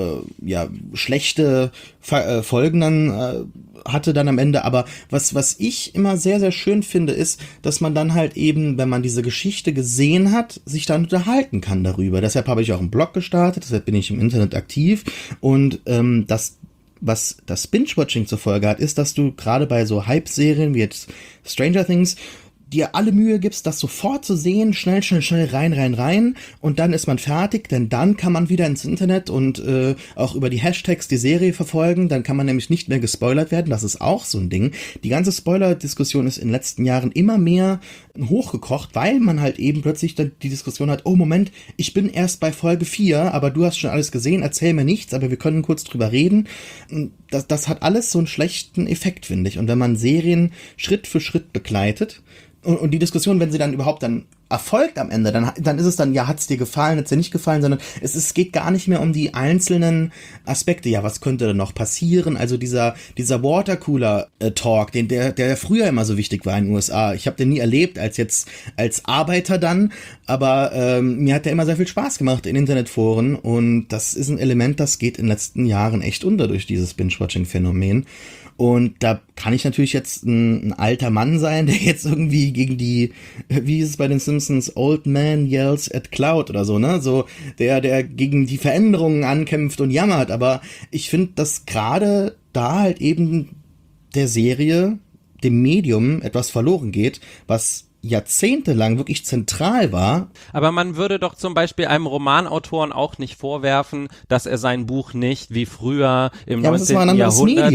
Speaker 3: schlechte Folgen dann hatte dann am Ende, aber was ich immer sehr, sehr schön finde, ist, dass man dann halt eben, wenn man diese Geschichte gesehen hat, sich dann unterhalten kann darüber. Deshalb habe ich auch einen Blog gestartet, deshalb bin ich im Internet aktiv und was das Binge-Watching zur Folge hat, ist, dass du gerade bei so Hype-Serien wie jetzt Stranger Things dir alle Mühe gibst, das sofort zu sehen, schnell rein und dann ist man fertig, denn dann kann man wieder ins Internet und auch über die Hashtags die Serie verfolgen, dann kann man nämlich nicht mehr gespoilert werden, das ist auch so ein Ding. Die ganze Spoiler-Diskussion ist in den letzten Jahren immer mehr hochgekocht, weil man halt eben plötzlich dann die Diskussion hat, oh Moment, ich bin erst bei Folge 4, aber du hast schon alles gesehen, erzähl mir nichts, aber wir können kurz drüber reden. Das hat alles so einen schlechten Effekt, finde ich. Und wenn man Serien Schritt für Schritt begleitet, und die Diskussion, wenn sie dann überhaupt dann erfolgt am Ende, dann ist es dann, ja, hat's dir gefallen, hat's dir nicht gefallen, sondern es geht gar nicht mehr um die einzelnen Aspekte. Ja, was könnte denn noch passieren? Also dieser Watercooler-Talk, der früher immer so wichtig war in den USA. Ich habe den nie erlebt als Arbeiter dann, aber mir hat der immer sehr viel Spaß gemacht in Internetforen und das ist ein Element, das geht in den letzten Jahren echt unter durch dieses Binge-Watching-Phänomen. Und da kann ich natürlich jetzt ein alter Mann sein, der jetzt irgendwie gegen die, wie ist es bei den Simpsons, Old Man Yells at Cloud oder so, ne? So, der gegen die Veränderungen ankämpft und jammert. Aber ich finde, dass gerade da halt eben der Serie, dem Medium, etwas verloren geht, was jahrzehntelang wirklich zentral war.
Speaker 1: Aber man würde doch zum Beispiel einem Romanautoren auch nicht vorwerfen, dass er sein Buch nicht wie früher im 19. Jahrhundert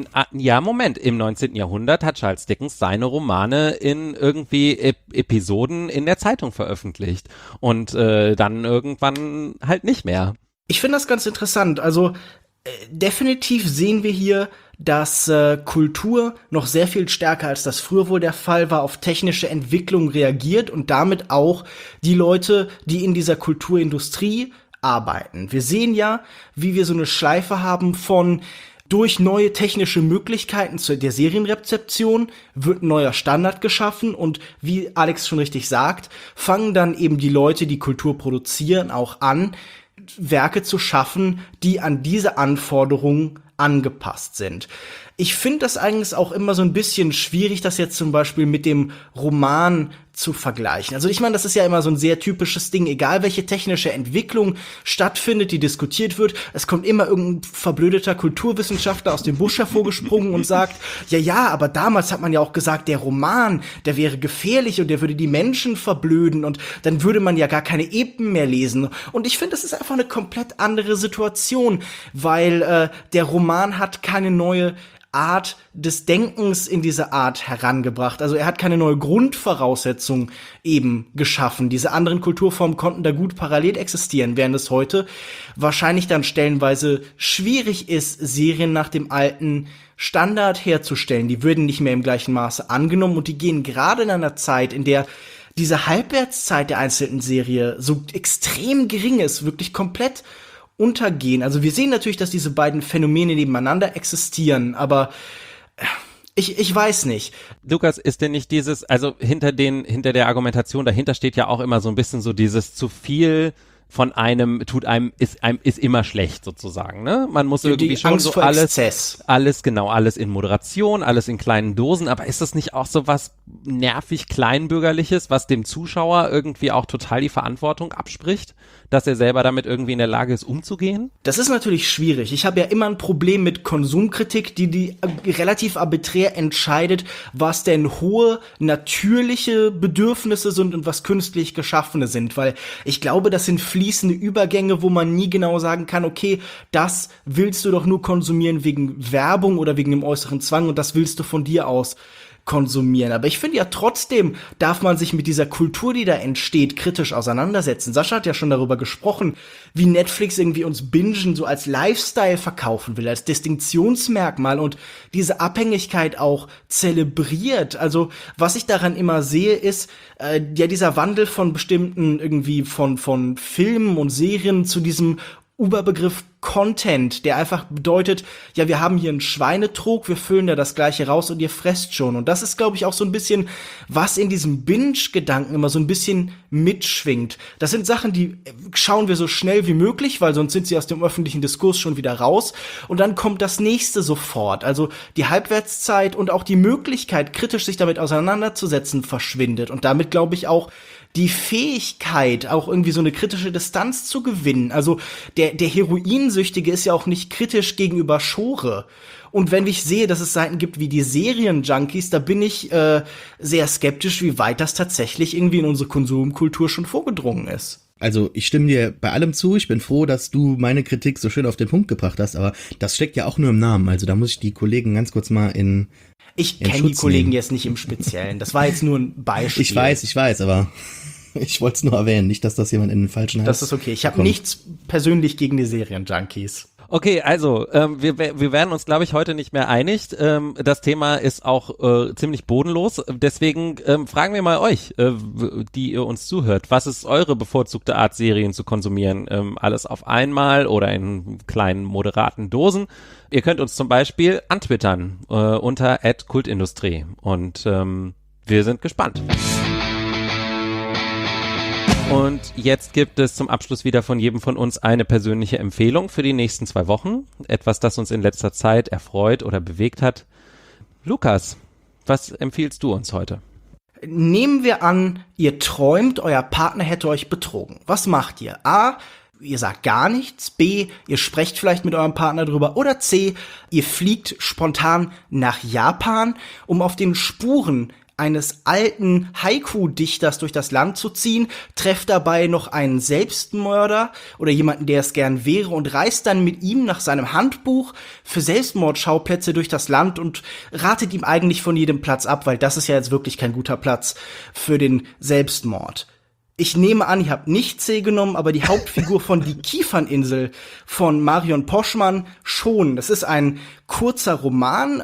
Speaker 1: im 19. Jahrhundert hat Charles Dickens seine Romane in irgendwie Episoden in der Zeitung veröffentlicht und dann irgendwann halt nicht mehr.
Speaker 2: Ich finde das ganz interessant. Also definitiv sehen wir hier, dass Kultur noch sehr viel stärker, als das früher wohl der Fall war, auf technische Entwicklung reagiert und damit auch die Leute, die in dieser Kulturindustrie arbeiten. Wir sehen ja, wie wir so eine Schleife haben von durch neue technische Möglichkeiten der Serienrezeption wird ein neuer Standard geschaffen und wie Alex schon richtig sagt, fangen dann eben die Leute, die Kultur produzieren, auch an, Werke zu schaffen, die an diese Anforderungen angepasst sind. Ich finde das eigentlich auch immer so ein bisschen schwierig, das jetzt zum Beispiel mit dem Roman zu vergleichen. Also ich meine, das ist ja immer so ein sehr typisches Ding, egal welche technische Entwicklung stattfindet, die diskutiert wird, es kommt immer irgendein verblödeter Kulturwissenschaftler aus dem Busch hervorgesprungen und sagt, ja, aber damals hat man ja auch gesagt, der Roman, der wäre gefährlich und der würde die Menschen verblöden und dann würde man ja gar keine Epen mehr lesen. Und ich finde, das ist einfach eine komplett andere Situation, weil der Roman hat keine neue Art des Denkens in diese Art herangebracht. Also er hat keine neue Grundvoraussetzung eben geschaffen. Diese anderen Kulturformen konnten da gut parallel existieren, während es heute wahrscheinlich dann stellenweise schwierig ist, Serien nach dem alten Standard herzustellen. Die würden nicht mehr im gleichen Maße angenommen und die gehen gerade in einer Zeit, in der diese Halbwertszeit der einzelnen Serie so extrem gering ist, wirklich komplett untergehen. Also wir sehen natürlich, dass diese beiden Phänomene nebeneinander existieren, aber ich weiß nicht.
Speaker 1: Lukas, ist denn nicht dieses, also hinter der Argumentation dahinter steht ja auch immer so ein bisschen so dieses zu viel von einem ist immer schlecht sozusagen, ne? Man muss irgendwie
Speaker 2: die
Speaker 1: schon
Speaker 2: Angst
Speaker 1: so
Speaker 2: vor Exzess.
Speaker 1: alles in Moderation, alles in kleinen Dosen, aber ist das nicht auch so was nervig Kleinbürgerliches, was dem Zuschauer irgendwie auch total die Verantwortung abspricht, dass er selber damit irgendwie in der Lage ist, umzugehen?
Speaker 2: Das ist natürlich schwierig. Ich habe ja immer ein Problem mit Konsumkritik, die relativ arbiträr entscheidet, was denn hohe natürliche Bedürfnisse sind und was künstlich geschaffene sind, weil ich glaube, das sind fließende Übergänge, wo man nie genau sagen kann, okay, das willst du doch nur konsumieren wegen Werbung oder wegen dem äußeren Zwang und das willst du von dir aus konsumieren. Aber ich finde ja trotzdem, darf man sich mit dieser Kultur, die da entsteht, kritisch auseinandersetzen. Sascha hat ja schon darüber gesprochen, wie Netflix irgendwie uns Bingen so als Lifestyle verkaufen will, als Distinktionsmerkmal und diese Abhängigkeit auch zelebriert. Also was ich daran immer sehe, ist ja dieser Wandel von bestimmten irgendwie von Filmen und Serien zu diesem Überbegriff Content, der einfach bedeutet, ja, wir haben hier einen Schweinetrog, wir füllen da das Gleiche raus und ihr fresst schon. Und das ist, glaube ich, auch so ein bisschen, was in diesem Binge-Gedanken immer so ein bisschen mitschwingt. Das sind Sachen, die schauen wir so schnell wie möglich, weil sonst sind sie aus dem öffentlichen Diskurs schon wieder raus. Und dann kommt das nächste sofort. Also die Halbwertszeit und auch die Möglichkeit, kritisch sich damit auseinanderzusetzen, verschwindet. Und damit, glaube ich, auch die Fähigkeit, auch irgendwie so eine kritische Distanz zu gewinnen. Also der Heroinsüchtige ist ja auch nicht kritisch gegenüber Schore. Und wenn ich sehe, dass es Seiten gibt wie die Serienjunkies, da bin ich sehr skeptisch, wie weit das tatsächlich irgendwie in unsere Konsumkultur schon vorgedrungen ist.
Speaker 3: Also ich stimme dir bei allem zu, ich bin froh, dass du meine Kritik so schön auf den Punkt gebracht hast, aber das steckt ja auch nur im Namen, also da muss ich die Kollegen ganz kurz mal
Speaker 2: Ich kenne die Kollegen jetzt nicht im Speziellen, das war jetzt nur ein Beispiel.
Speaker 3: Ich weiß, aber ich wollte es nur erwähnen, nicht, dass das jemand in den falschen Hals
Speaker 2: Das ist okay, ich habe nichts persönlich gegen die Serienjunkies.
Speaker 1: Okay, also wir werden uns, glaube ich, heute nicht mehr einig. Das Thema ist auch ziemlich bodenlos. Deswegen fragen wir mal euch, die ihr uns zuhört, was ist eure bevorzugte Art, Serien zu konsumieren? Alles auf einmal oder in kleinen, moderaten Dosen? Ihr könnt uns zum Beispiel antwittern unter @kultindustrie und wir sind gespannt. Und jetzt gibt es zum Abschluss wieder von jedem von uns eine persönliche Empfehlung für die nächsten 2 Wochen. Etwas, das uns in letzter Zeit erfreut oder bewegt hat. Lukas, was empfiehlst du uns heute?
Speaker 2: Nehmen wir an, ihr träumt, euer Partner hätte euch betrogen. Was macht ihr? A, ihr sagt gar nichts. B, ihr sprecht vielleicht mit eurem Partner drüber. Oder C, ihr fliegt spontan nach Japan, um auf den Spuren eines alten Haiku-Dichters durch das Land zu ziehen, trefft dabei noch einen Selbstmörder oder jemanden, der es gern wäre und reist dann mit ihm nach seinem Handbuch für Selbstmordschauplätze durch das Land und ratet ihm eigentlich von jedem Platz ab, weil das ist ja jetzt wirklich kein guter Platz für den Selbstmord. Ich nehme an, ihr habt nicht C genommen, aber die Hauptfigur von Die Kieferninsel von Marion Poschmann schon. Das ist ein kurzer Roman,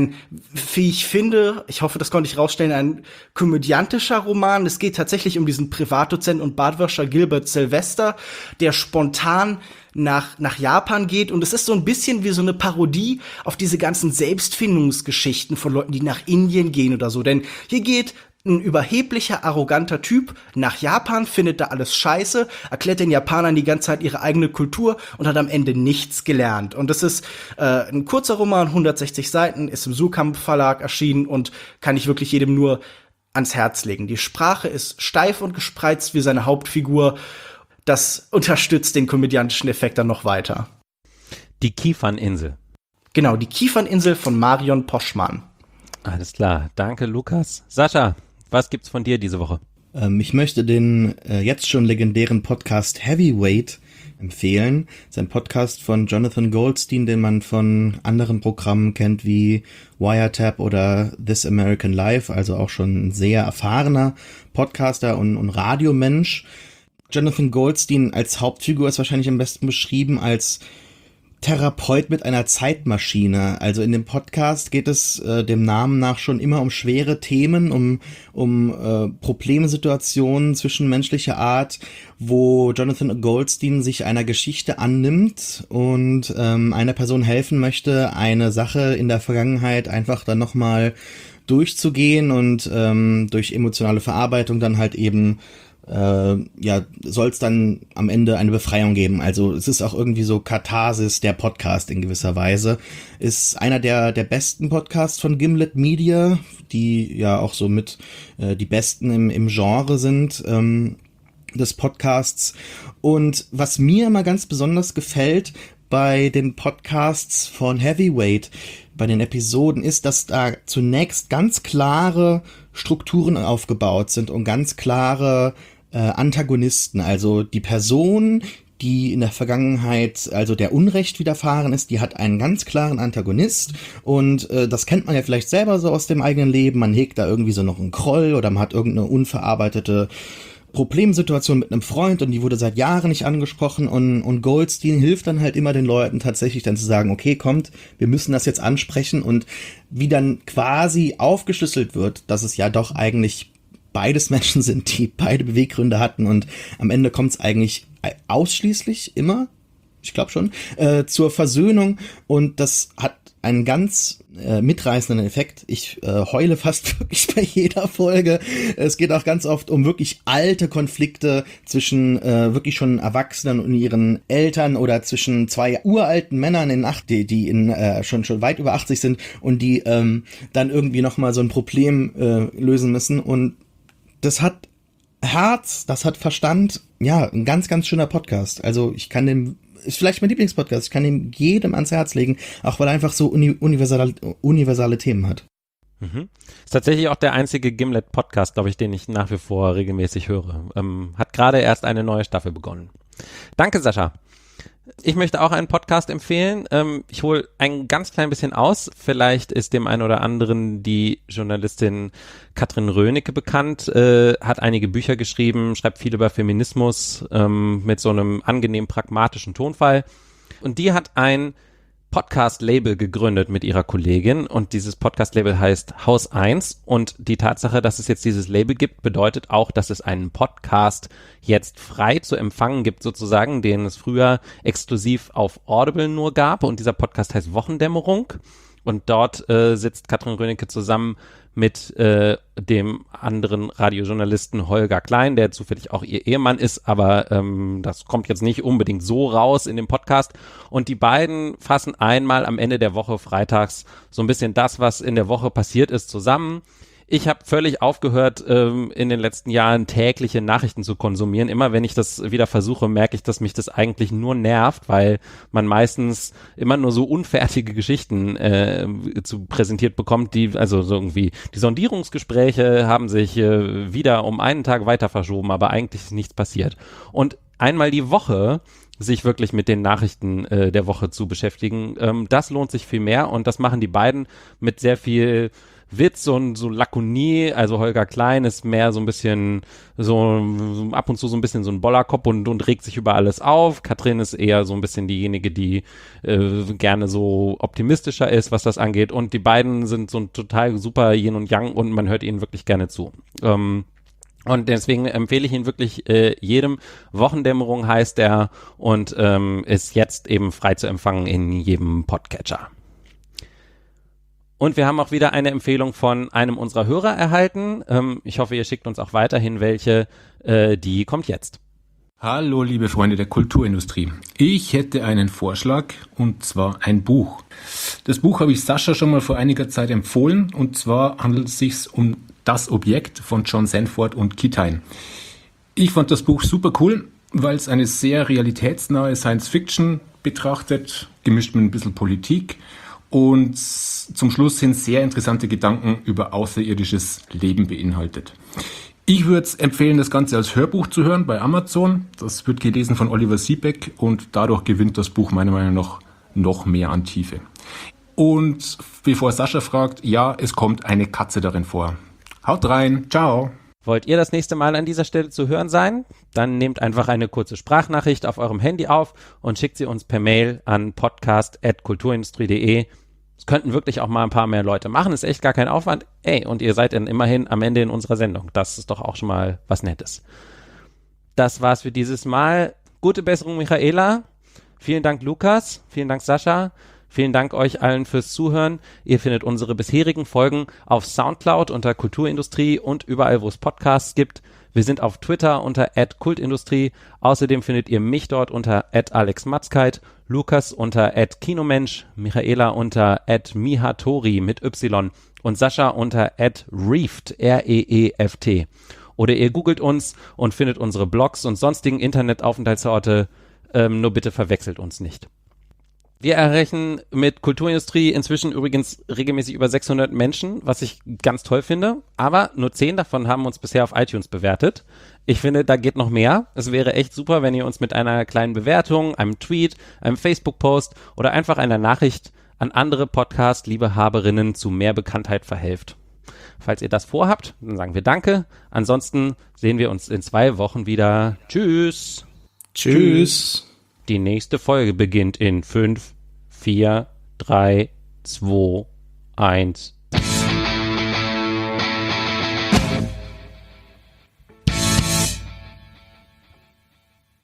Speaker 2: wie ich finde, ich hoffe, das konnte ich rausstellen, ein komödiantischer Roman. Es geht tatsächlich um diesen Privatdozent und Bartwäscher Gilbert Sylvester, der spontan nach Japan geht. Und es ist so ein bisschen wie so eine Parodie auf diese ganzen Selbstfindungsgeschichten von Leuten, die nach Indien gehen oder so. Denn hier geht ein überheblicher, arroganter Typ nach Japan, findet da alles scheiße, erklärt den Japanern die ganze Zeit ihre eigene Kultur und hat am Ende nichts gelernt. Und das ist ein kurzer Roman, 160 Seiten, ist im Suhrkamp Verlag erschienen und kann ich wirklich jedem nur ans Herz legen. Die Sprache ist steif und gespreizt wie seine Hauptfigur. Das unterstützt den komödiantischen Effekt dann noch weiter.
Speaker 1: Die Kieferninsel.
Speaker 2: Genau, Die Kieferninsel von Marion Poschmann.
Speaker 1: Alles klar, danke Lukas. Sascha, was gibt's von dir diese Woche?
Speaker 3: Ich möchte den jetzt schon legendären Podcast Heavyweight empfehlen. Das ist ein Podcast von Jonathan Goldstein, den man von anderen Programmen kennt wie Wiretap oder This American Life, also auch schon ein sehr erfahrener Podcaster und Radiomensch. Jonathan Goldstein als Hauptfigur ist wahrscheinlich am besten beschrieben als Therapeut mit einer Zeitmaschine. Also in dem Podcast geht es dem Namen nach schon immer um schwere Themen, um Problemsituationen zwischenmenschlicher Art, wo Jonathan Goldstein sich einer Geschichte annimmt und einer Person helfen möchte, eine Sache in der Vergangenheit einfach dann nochmal durchzugehen und durch emotionale Verarbeitung dann halt eben soll es dann am Ende eine Befreiung geben. Also es ist auch irgendwie so Katharsis der Podcast in gewisser Weise. Ist einer der besten Podcasts von Gimlet Media, die ja auch so mit die besten im Genre sind des Podcasts. Und was mir immer ganz besonders gefällt bei den Podcasts von Heavyweight, bei den Episoden, ist, dass da zunächst ganz klare Strukturen aufgebaut sind und ganz klare Antagonisten. Also die Person, die in der Vergangenheit, also der Unrecht widerfahren ist, die hat einen ganz klaren Antagonist und das kennt man ja vielleicht selber so aus dem eigenen Leben. Man hegt da irgendwie so noch einen Groll oder man hat irgendeine unverarbeitete Problemsituation mit einem Freund und die wurde seit Jahren nicht angesprochen und Goldstein hilft dann halt immer den Leuten tatsächlich dann zu sagen, okay, kommt, wir müssen das jetzt ansprechen, und wie dann quasi aufgeschlüsselt wird, dass es ja doch eigentlich beides Menschen sind, die beide Beweggründe hatten, und am Ende kommt es eigentlich ausschließlich immer, ich glaube schon, zur Versöhnung, und das hat einen ganz mitreißenden Effekt. Ich heule fast wirklich bei jeder Folge. Es geht auch ganz oft um wirklich alte Konflikte zwischen wirklich schon Erwachsenen und ihren Eltern oder zwischen zwei uralten Männern die schon weit über 80 sind und die dann irgendwie nochmal so ein Problem lösen müssen. Und das hat Herz, das hat Verstand. Ja, ein ganz, ganz schöner Podcast. Also ist vielleicht mein Lieblingspodcast. Ich kann ihn jedem ans Herz legen, auch weil er einfach so universale Themen hat.
Speaker 1: Mhm. Ist tatsächlich auch der einzige Gimlet-Podcast, glaube ich, den ich nach wie vor regelmäßig höre. Hat gerade erst eine neue Staffel begonnen. Danke, Sascha. Ich möchte auch einen Podcast empfehlen. Ich hole ein ganz klein bisschen aus. Vielleicht ist dem einen oder anderen die Journalistin Katrin Rönecke bekannt, hat einige Bücher geschrieben, schreibt viel über Feminismus mit so einem angenehm pragmatischen Tonfall. Und die hat ein Podcast-Label gegründet mit ihrer Kollegin, und dieses Podcast-Label heißt Haus 1, und die Tatsache, dass es jetzt dieses Label gibt, bedeutet auch, dass es einen Podcast jetzt frei zu empfangen gibt sozusagen, den es früher exklusiv auf Audible nur gab, und dieser Podcast heißt Wochendämmerung, und dort sitzt Katrin Rönecke zusammen mit dem anderen Radiojournalisten Holger Klein, der zufällig auch ihr Ehemann ist, aber das kommt jetzt nicht unbedingt so raus in dem Podcast. Und die beiden fassen einmal am Ende der Woche freitags so ein bisschen das, was in der Woche passiert ist, zusammen. Ich habe völlig aufgehört, in den letzten Jahren tägliche Nachrichten zu konsumieren. Immer wenn ich das wieder versuche, merke ich, dass mich das eigentlich nur nervt, weil man meistens immer nur so unfertige Geschichten zu präsentiert bekommt, also so irgendwie, die Sondierungsgespräche haben sich wieder um einen Tag weiter verschoben, aber eigentlich ist nichts passiert. Und einmal die Woche sich wirklich mit den Nachrichten der Woche zu beschäftigen, das lohnt sich viel mehr, und das machen die beiden mit sehr viel Witz und so Lakonie. Also Holger Klein ist mehr so ein bisschen so ab und zu so ein bisschen so ein Bollerkopf und regt sich über alles auf. Katrin ist eher so ein bisschen diejenige, die gerne so optimistischer ist, was das angeht, und die beiden sind so ein total super Yin und Yang, und man hört ihnen wirklich gerne zu. Und deswegen empfehle ich ihn wirklich jedem. Wochendämmerung heißt er, und ist jetzt eben frei zu empfangen in jedem Podcatcher. Und wir haben auch wieder eine Empfehlung von einem unserer Hörer erhalten. Ich hoffe, ihr schickt uns auch weiterhin welche. Die kommt jetzt.
Speaker 4: Hallo, liebe Freunde der Kulturindustrie. Ich hätte einen Vorschlag, und zwar ein Buch. Das Buch habe ich Sascha schon mal vor einiger Zeit empfohlen, und zwar handelt es sich um Das Objekt von John Sanford und Kittein. Ich fand das Buch super cool, weil es eine sehr realitätsnahe Science-Fiction betrachtet, gemischt mit ein bisschen Politik. Und zum Schluss sind sehr interessante Gedanken über außerirdisches Leben beinhaltet. Ich würde empfehlen, das Ganze als Hörbuch zu hören bei Amazon. Das wird gelesen von Oliver Siebeck, und dadurch gewinnt das Buch meiner Meinung nach noch mehr an Tiefe. Und bevor Sascha fragt, ja, es kommt eine Katze darin vor. Haut rein, ciao!
Speaker 1: Wollt ihr das nächste Mal an dieser Stelle zu hören sein? Dann nehmt einfach eine kurze Sprachnachricht auf eurem Handy auf und schickt sie uns per Mail an podcast@kulturindustrie.de. Es könnten wirklich auch mal ein paar mehr Leute machen, ist echt gar kein Aufwand. Und ihr seid dann immerhin am Ende in unserer Sendung. Das ist doch auch schon mal was Nettes. Das war's für dieses Mal. Gute Besserung, Michaela. Vielen Dank, Lukas. Vielen Dank, Sascha. Vielen Dank euch allen fürs Zuhören. Ihr findet unsere bisherigen Folgen auf Soundcloud unter Kulturindustrie und überall, wo es Podcasts gibt. Wir sind auf Twitter unter @kultindustrie. Außerdem findet ihr mich dort unter @alexmatzkeit, Lukas unter @kinomensch, Michaela unter @mihatori mit Y und Sascha unter @reeft, R-E-E-F-T. Oder ihr googelt uns und findet unsere Blogs und sonstigen Internetaufenthaltsorte. Nur bitte verwechselt uns nicht. Wir erreichen mit Kulturindustrie inzwischen übrigens regelmäßig über 600 Menschen, was ich ganz toll finde. Aber nur 10 davon haben uns bisher auf iTunes bewertet. Ich finde, da geht noch mehr. Es wäre echt super, wenn ihr uns mit einer kleinen Bewertung, einem Tweet, einem Facebook-Post oder einfach einer Nachricht an andere Podcast-Liebehaberinnen zu mehr Bekanntheit verhelft. Falls ihr das vorhabt, dann sagen wir Danke. Ansonsten sehen wir uns in 2 Wochen wieder. Tschüss.
Speaker 2: Tschüss.
Speaker 1: Die nächste Folge beginnt in 5, 4, 3, 2, 1.